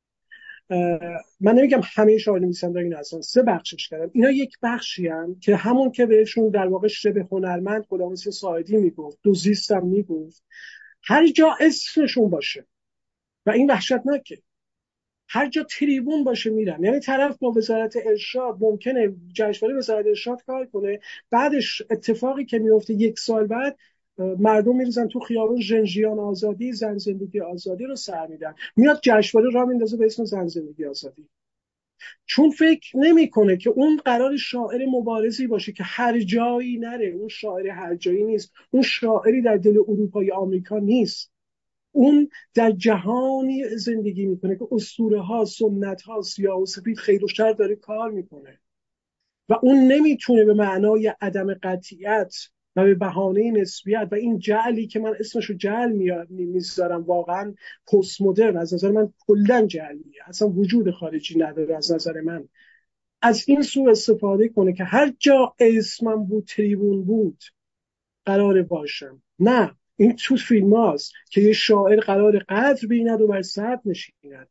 من نمیگم همه شاعر نویسنده این هستن، سه بخشش کردم. اینا یک بخشی هم که همون که بهشون در واقع شبه هنرمند غلامرضا ساعدی میگفت، دوزیستم میگفت، هر جا اسمشون باشه و این وحشتناکه، هر جا تریبون باشه میرن. یعنی طرف با وزارت ارشاد ممکنه جشنواره وزارت ارشاد کار کنه، بعدش اتفاقی که میفته یک سال بعد مردم میریزن تو خیابون، ژنژیان آزادی، زن زندگی آزادی رو سر میدن، میاد جشنواره راه میندازه به اسم زن زندگی آزادی، چون فکر نمیکنه که اون قرار شاعر مبارزی باشه که هر جایی نره. اون شاعر هر جایی نیست، اون شاعری در دل اروپا یا آمریکا نیست، اون در جهانی زندگی میکنه که اسطوره ها، سنت ها، سیاه و سفید، خیر و شر داره کار میکنه و اون نمیتونه به معنای عدم قطعیت و به بهانه نسبیت و این جعلی که من اسمشو جعل میذارم، واقعا پست مدرن از نظر من کلا جعلیه، اصلا وجود خارجی نداره از نظر من، از این سو استفاده کنه که هر جا اسمم بود، تریبون بود، قراره باشم. نه، این تو فیلم هاست که یه شاعر قرار قدر بیند و بر صدر نشیند.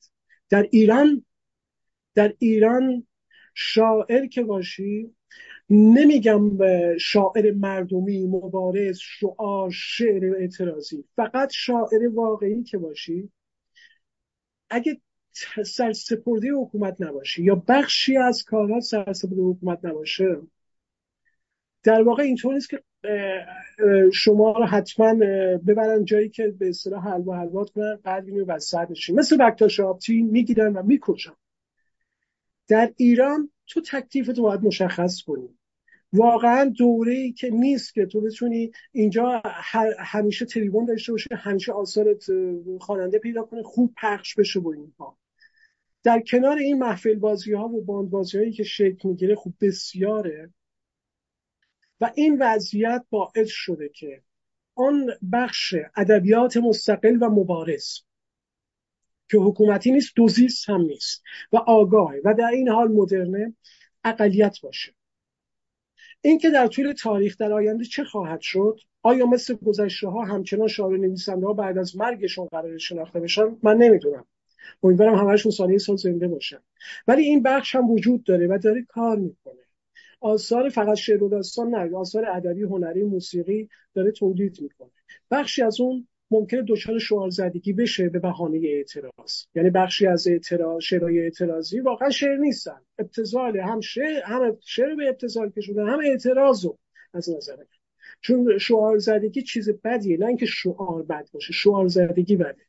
در ایران شاعر که باشی، نمیگم شاعر مردمی، مبارز، شعار، شعر اعتراضی، فقط شاعر واقعی که باشی، اگه سرسپرده حکومت نباشی یا بخشی از کارات سرسپرده حکومت نباشه، در واقع اینطور نیست که شما رو حتما ببرن جایی که به اصطلاح حلوا حلوات کنن، قدری و وسط نشین، مثل بکتاش آبتین میگیرن و میکشن. در ایران تو تکلیفتو باید مشخص کنی. واقعا دوره‌ای که نیست که تو بتونی اینجا همیشه تریبون داشته باشی، همیشه آثار خواننده پیدا کنه، خوب پخش بشه و اینها. در کنار این محفل بازی ها و باند بازی هایی که شکل میگیره خوب بسیاره و این وضعیت باعث شده که آن بخش ادبیات مستقل و مبارز که حکومتی نیست، دوزیست هم نیست و آگاه و در این حال مدرنه اقلیت باشه. این که در طول تاریخ در آینده چه خواهد شد، آیا مثل گذشته ها همچنان شاعر نویسنده ها بعد از مرگشون قرار شناخته بشن، من نمیدونم. امیدوارم همشون سالیه سال زنده باشن. ولی این بخش هم وجود داره و داره کار میکنه. آثار فقط شعر و داستان نه، آثار ادبی، هنری، موسیقی داره تولید میکنه. بخشی از اون ممکنه دچار شعار زدگی بشه به بهانه اعتراض. یعنی بخشی از شعرهای اعتراضی واقعا شعر نیستن، ابتذال، هم شعر به ابتذال کشوندن، هم اعتراضو از نظر من. چون شعار زدگی چیز بدیه، نه اینکه شعار بد باشه، شعار زدگی بده.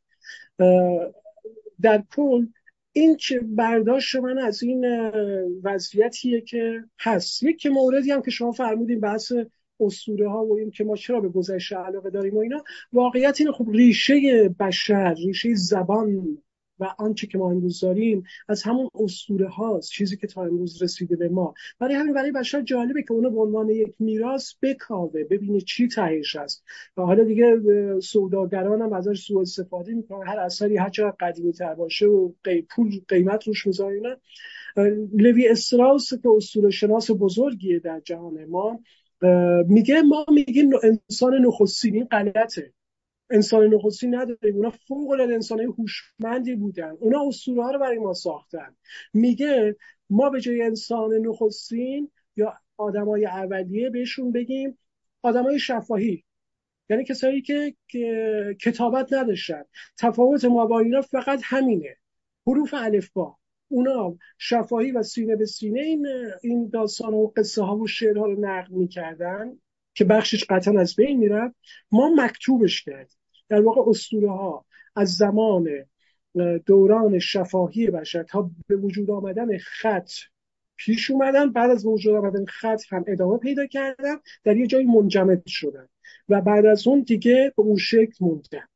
در کل این چه برداشت من از این وضعیتیه که هست. یک موردی هم که شما فرمودین بحث اسطوره ها و این که ما چرا به گذشته علاقه داریم و اینا، واقعیت اینه خب ریشه بشر، ریشه زبان و آنچه که ما امروز داریم از همون اسطوره هاست، چیزی که تا امروز رسیده به ما. برای بشر جالبه که اونو به عنوان یک میراث بکاوه، ببینه چی تهش هست. و حالا دیگه سوداگران هم ازش سوء استفاده میکنن، هر اثری هر چقدر قدیمی تر باشه و پول قیمت روش میذارن. لوی استراوس که اسطوره شناس بزرگیه در جهان ما، میگه ما میگیم انسان نخستین. این غلطه. انسان نخستین نداریم، اونا فوق العاده انسانای هوشمندی بودن، اونا اسطوره ها رو برای ما ساختن. میگه ما به جای انسان نخستین یا آدمای اولیه بهشون بگیم آدمای شفاهی، یعنی کسایی که کتابت نداشتن. تفاوت ما با اینا فقط همینه، حروف الفبا. اونا شفاهی و سینه به سینه این داستان و قصه ها و شعرها رو نقل میکردن که بخشش قطعا از بین میرفت. ما مکتوبش کردیم. در واقع اسطوره ها از زمان دوران شفاهی بشر تا به وجود آمدن خط پیش اومدن، بعد از وجود آمدن خط هم ادامه پیدا کردن، در یه جایی منجمد شدن و بعد از اون دیگه به اون شکل موندن.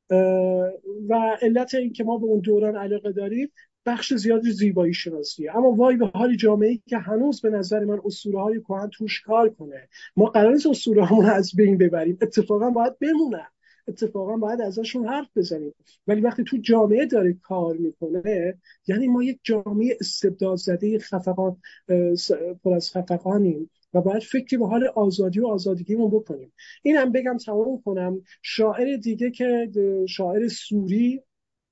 و علت این که ما به اون دوران علاقه داریم بخش زیادی زیبایی شناسیه. اما وای به حال جامعه‌ای که هنوز به نظر من اسطوره‌های کهن توش کار کنه. ما قرار نیست اسطوره‌هامون رو از بین ببریم، اتفاقا باید بمونن، اتفاقا باید ازشون حرف بزنیم. ولی وقتی تو جامعه داره کار میکنه، یعنی ما یک جامعه استبداد زده خفقان، پر از خفقانیم و باید فکری به حال آزادی و آزادگیمون بکنیم. اینم بگم تمام کنم. شاعر دیگه که شاعر سوری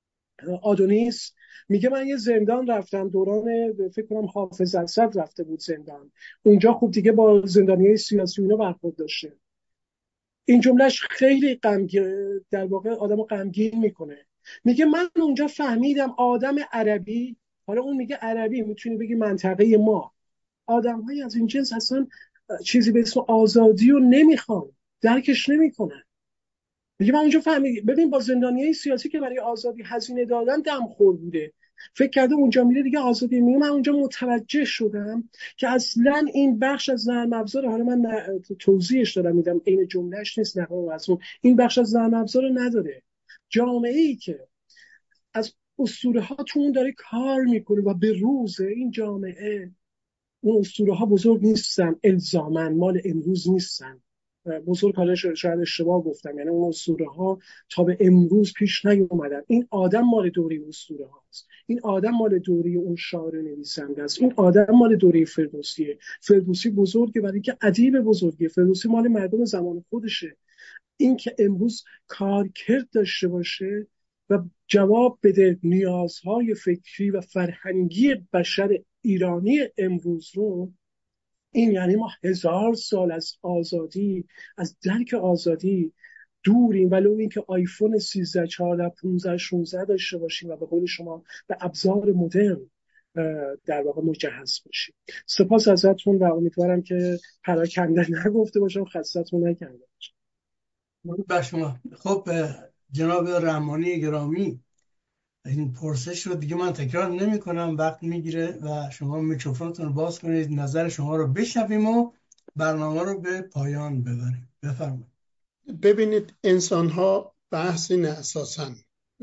آدونیس میگه من یه زندان رفتم دوران فکر کنم حافظ اسد رفته بود زندان، اونجا خوب دیگه با زندانیای سیاسی اونها برخورد داشته. این جملهش خیلی غمگین، در واقع آدمو غمگین میکنه. میگه من اونجا فهمیدم آدم عربی، حالا اون میگه عربی، میتونی بگی منطقه ما، آدم‌های از این جنس اصلا چیزی به اسم آزادی رو نمیخوان، درکش نمیکنن. میگه من اونجا فهمیدم، ببین با زندانیای سیاسی که برای آزادی هزینه دادن دمخور بوده، فکر کرده اونجا میره دیگه آزادی. میگه من اونجا متوجه شدم که اصلا این بخش از نرم افزار، حالا من توضیحش دارم میدم، این جملهش نیست، نقل مضمون، این بخش از نرم افزار نداره. جامعه‌ای که از اسطوره ها تو اون داره کار میکنه و به روز این جامعه، اون اسطوره ها بزرگ نیستن، الزاماً مال امروز نیستن. بزرگ حالا شاید اشتباه گفتم، یعنی اون اسطوره ها تا به امروز پیش نیومدن. این آدم مال دوره اسطوره هاست، این آدم مال دوره اون شاعر نویسنده است، این آدم مال دوره فردوسیه. فردوسی بزرگه برای اینکه ادیب بزرگه، فردوسی مال مردم زمان خودشه. این که امروز کارکرد داشته باشه و جواب بده نیازهای فکری و فرهنگی بشر ایرانی امروز رو، این یعنی ما 1000 سال از آزادی، از درک آزادی دوریم. ولو اینکه آیفون 13 14 15 16 داشته باشیم و به قول شما به ابزار مدرن در واقع مجهز باشیم. سپاس ازتون و امیدوارم که پراکنده نگفته باشم، خستتون نکرده باشم. بر شما. خب جناب رحمانی گرامی، این پرسش رو دیگه من تکرار نمی کنم، وقت میگیره و شما میکروفونتون رو باز کنید، نظر شما رو بشنویم و برنامه رو به پایان ببریم. بفرمایید. ببینید، انسان ها بحثی نه، اساساً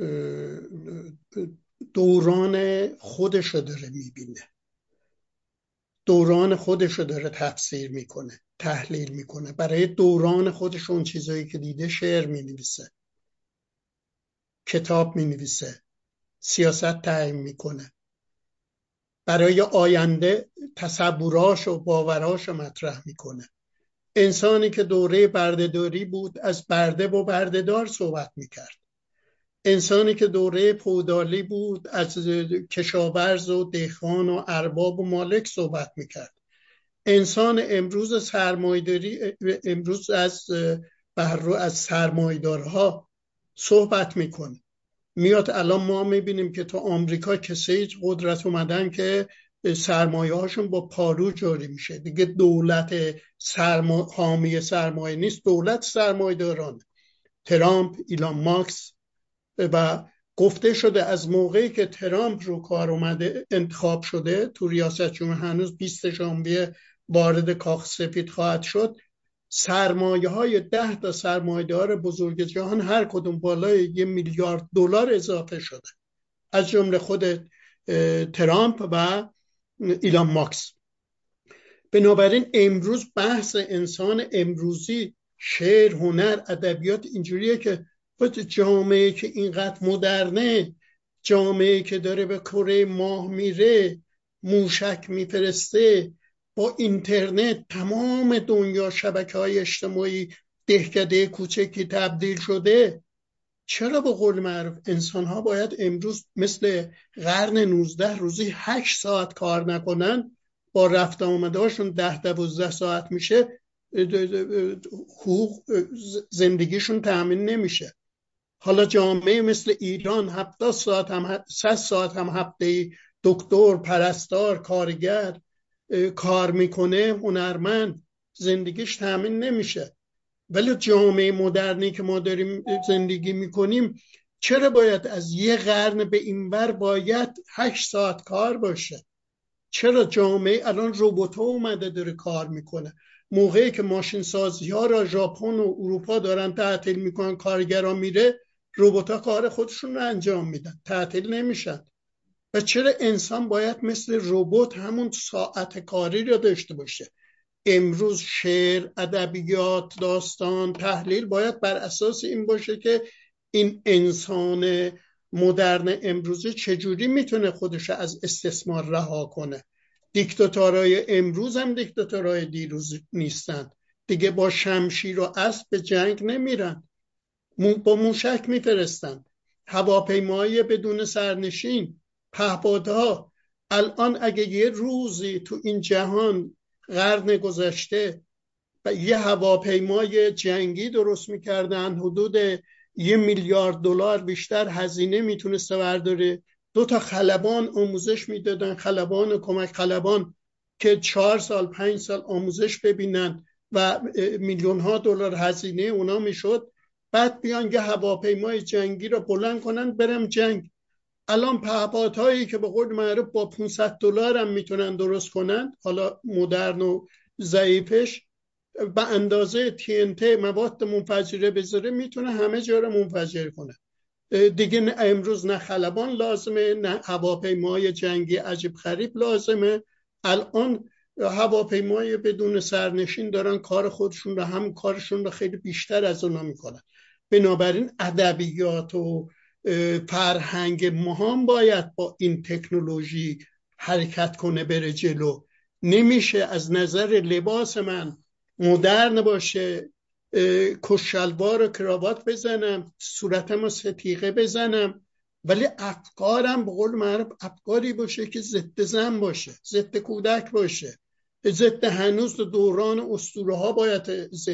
دوران خودش رو داره میبینه، دوران خودش رو داره تفسیر میکنه، تحلیل میکنه. برای دوران خودش اون چیزایی که دیده شعر مینویسه، کتاب مینویسه، سیاست تعیین میکنه. برای آینده تصوراش و باوراش رو مطرح میکنه. انسانی که دوره بردهداری بود از برده و بردهدار صحبت میکرد. انسانی که دوره فئودالی بود از کشاورز و دهقان و ارباب و مالک صحبت میکرد. انسان امروز سرمایه‌داری، امروز از سرمایه‌دارها صحبت میکنه. میاد الان ما میبینیم که تو آمریکا کسایی قدرت اومدن که سرمایه هاشون با پارو جاری میشه. دیگه دولت حامی سرمایه نیست، دولت سرمایه داران. ترامپ، ایلان ماسک. و گفته شده از موقعی که ترامپ رو کار اومده، انتخاب شده تو ریاست جمهوری، هنوز 20 ژانویه وارد کاخ سفید خواهد شد، سرمایه های 10 تا سرمایه دار بزرگ جهان هر کدوم بالای $1 میلیارد اضافه شده، از جمله خود ترامپ و ایلان ماسک. بنابراین امروز بحث انسان امروزی، شعر، هنر، ادبیات اینجوریه که جامعه که اینقدر مدرنه، جامعه که داره به کره ماه میره، موشک میفرسته، با اینترنت تمام دنیا شبکه‌های اجتماعی دهکده کوچکی تبدیل شده، چرا به قول معروف انسان‌ها باید امروز مثل قرن 19 روزی 8 ساعت کار نکنن؟ با رفت آمده هاشون 10-12 ساعت میشه، حقوق زندگیشون تأمین نمیشه. حالا جامعه مثل ایران 70 ساعت هم 100 ساعت هم هفته‌ای دکتر، پرستار، کارگر کار میکنه، هنرمند، زندگیش تأمین نمیشه. ولی جامعه مدرنی که ما داریم زندگی میکنیم، چرا باید از یه قرن به این ور باید 8 ساعت کار باشه؟ چرا جامعه الان ربات‌ها اومده داره کار میکنه؟ موقعی که ماشین سازی ها را ژاپن و اروپا دارن تعطیل میکنن، کارگرا میره، ربات‌ها کار خودشون رو انجام میدن، تعطیل نمیشن. و چرا انسان باید مثل ربات همون ساعت کاری رو داشته باشه؟ امروز شعر، ادبیات، داستان، تحلیل باید بر اساس این باشه که این انسان مدرن امروزه چجوری میتونه خودش از استثمار رها کنه. دیکتاتورای امروز هم دیکتاتورای دیروز نیستن دیگه. با شمشیر و اسب به جنگ نمیرن، با موشک میفرستن، هواپیمایی بدون سرنشین، پهپادها. الان اگه یه روزی تو این جهان قرن گذشته یه هواپیمای جنگی درست میکردن، حدود $1 میلیارد بیشتر هزینه میتونسته برداره، 2 تا خلبان آموزش میدادن، خلبان و کمک خلبان که 4 سال 5 سال آموزش ببینن و میلیون ها دلار هزینه اونا میشد، بعد بیان یه هواپیمای جنگی رو بلند کنن برم جنگ. الان پهپادهایی که به قول معروف با $500 هم میتونن درست کنن، حالا مدرن و ضعیفش، به اندازه TNT مواد منفجره بذاره میتونه همه جا رو منفجر کنه. دیگه امروز نه خلبان لازمه، نه هواپیمای جنگی عجیب غریب لازمه. الان هواپیمای بدون سرنشین دارن کار خودشون رو، هم کارشون رو خیلی بیشتر از اونا میکنن. بنابراین ادبیات و فرهنگ ما هم باید با این تکنولوژی حرکت کنه، بره جلو. نمیشه از نظر لباس من مدرن باشه، کشلوار و کراوات بزنم، صورتمو ستیقه بزنم، ولی افکارم به قول معروف افکاری باشه که ضد زن باشه، ضد کودک باشه، ضد هنوز دوران اسطوره ها، باید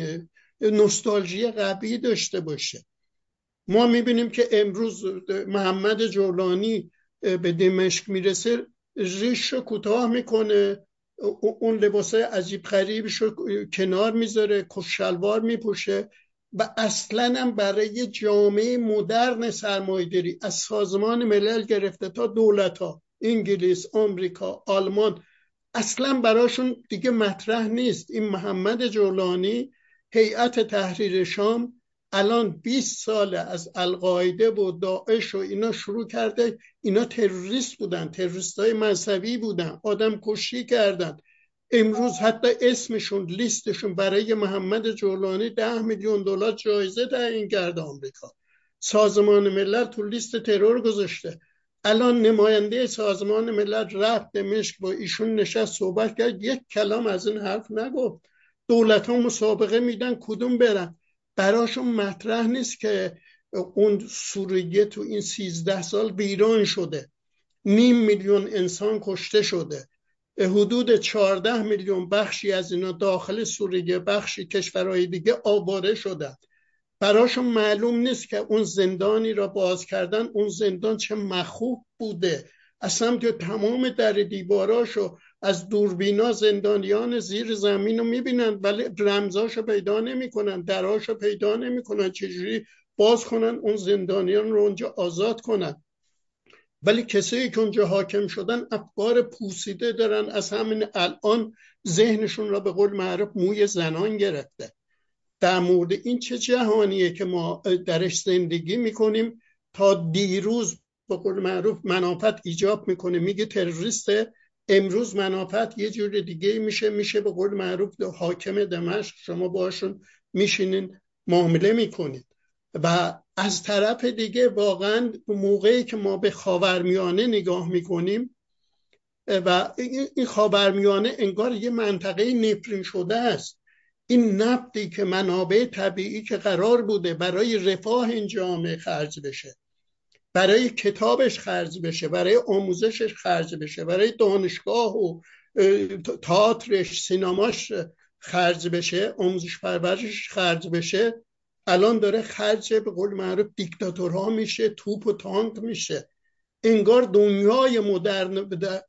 نوستالژی قوی داشته باشه. ما میبینیم که امروز محمد جولانی به دمشق میرسه، ریش رو کوتاه میکنه، اون لباسای عجیب غریبش رو کنار میذاره، کفشلوار میپوشه و اصلا هم برای جامعه مدرن سرمایه‌داری از سازمان ملل گرفته تا دولت‌ها، انگلیس، آمریکا، آلمان، اصلا براشون دیگه مطرح نیست. این محمد جولانی، هیئت تحریر شام، الان 20 ساله از القاعده و داعش و اینا شروع کرده. اینا تروریست بودن، تروریستای مذهبی بودن، آدم کشی کردن. امروز حتی اسمشون، لیستشون برای محمد جولانی 10 میلیون دلار جایزه تعیین کرده آمریکا. سازمان ملل تو لیست ترور گذاشته. الان نماینده سازمان ملل رفت دمشق، با ایشون نشست صحبت کرد، یک کلام از این حرف نگفت. دولت ها مسابقه میدن کدوم برن. براشون مطرح نیست که اون سوریه تو این 13 سال ویران شده، 500,000 انسان کشته شده، حدود 14 میلیون بخشی از اینا داخل سوریه، بخشی کشورهای دیگه آواره شدن. براشون معلوم نیست که اون زندانی را باز کردن، اون زندان چه مخوف بوده. اصلا که تمام در دیواراشو از دوربینا زندانیان زیر زمین رو میبینن، ولی رمزاشو پیدا نمیکنن، دراشو پیدا نمیکنن، چجوری باز کنن اون زندانیان رو اونجا آزاد کنن. ولی کسایی که اونجا حاکم شدن افکار پوسیده دارن، از همین الان ذهنشون را به قول معروف موی زنان گرفته. در مورد این چه جهانیه که ما درش زندگی میکنیم؟ تا دیروز به قول معروف منافت ایجاب میکنه، میگه تروریسته، امروز منافت یه جور دیگه میشه به قول معروف حاکم دمشق، شما باشون میشینین معامله میکنید. و از طرف دیگه واقعا موقعی که ما به خاورمیانه نگاه میکنیم و این خاورمیانه انگار یه منطقه نفرین شده است. این نفتی که منابع طبیعی که قرار بوده برای رفاه این جامعه خرج بشه، برای کتابش خرج بشه، برای آموزشش خرج بشه، برای دانشگاه و تئاترش، سینماش خرج بشه، آموزش پرورشش خرج بشه، الان داره خرج به قول معروف دیکتاتورها میشه، توپ و تانک میشه. انگار دنیای مدرن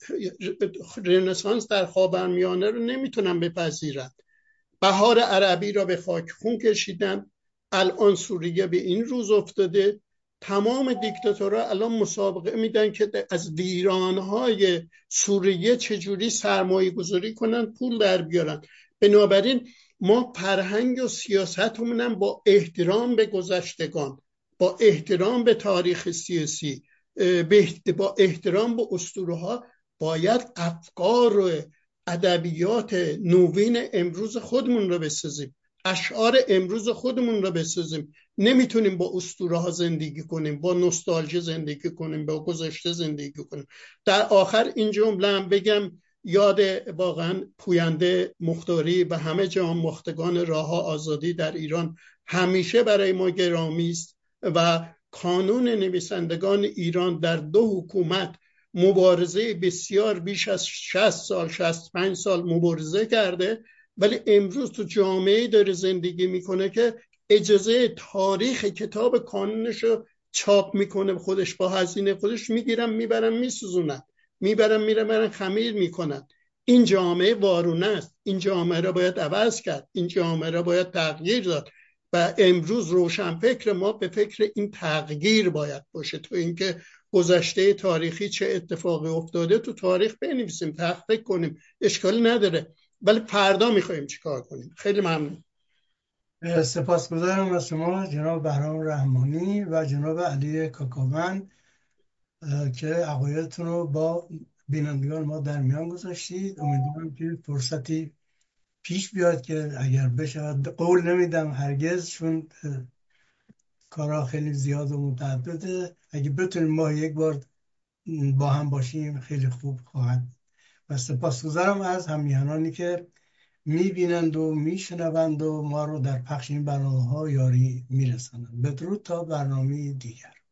رنسانس در خاورمیانه رو نمیتونن بپذیرن. بهار عربی را به خاک خون کشیدن، الان سوریه به این روز افتاده. تمام دیکتاتورها الان مسابقه میدن که از ویرانهای سوریه چجوری سرمایه گذاری کنن، پول در بیارن. بنابراین ما فرهنگ و سیاستمونم با احترام به گذشتگان، با احترام به تاریخ سیاسی، با احترام به اسطوره‌ها باید افکار و ادبیات نوین امروز خودمون رو بسازیم، اشعار امروز خودمون رو بسازیم. نمیتونیم با اسطوره ها زندگی کنیم، با نوستالژی زندگی کنیم، با گذشته زندگی کنیم. در آخر این جمله هم بگم، یاد واقعا پوینده مختاری و همه جهان مختگان راه ها آزادی در ایران همیشه برای ما گرامی است و کانون نویسندگان ایران در 2 حکومت مبارزه بسیار بیش از 60 سال 65 سال مبارزه کرده، ولی امروز تو جامعه داره زندگی میکنه که اجازه تاریخ کتاب کانونش رو چاپ میکنه خودش، با هزینه خودش میگیرن میبرن میسوزونن، میبرن خمیر میکنن. این جامعه وارونه است، این جامعه را باید عوض کرد، این جامعه را باید تغییر داد و امروز روشنفکر ما به فکر این تغییر باید باشه. تو اینکه گذشته تاریخی چه اتفاقی افتاده تو تاریخ بنویسیم، تحقیق کنیم، اشکالی نداره، ولی فردا میخوایم چیکار کنیم. خیلی ممنون. سپاسگزارم از شما جناب بهرام رحمانی و جناب علی کاکاوند که عقایدتون رو با بینندگان ما در میان گذاشتید. امیدوارم که فرصتی پیش بیاد که اگر بشود، قول نمیدم هرگز چون کارها خیلی زیاد و متعدده، اگه بتونیم ما یک بار با هم باشیم خیلی خوب خواهد. و سپاسگزارم از همیهنانی که میبینند و میشنوند و ما رو در پخش این برنامه ها یاری میرسانند. بدرود تا برنامه دیگر.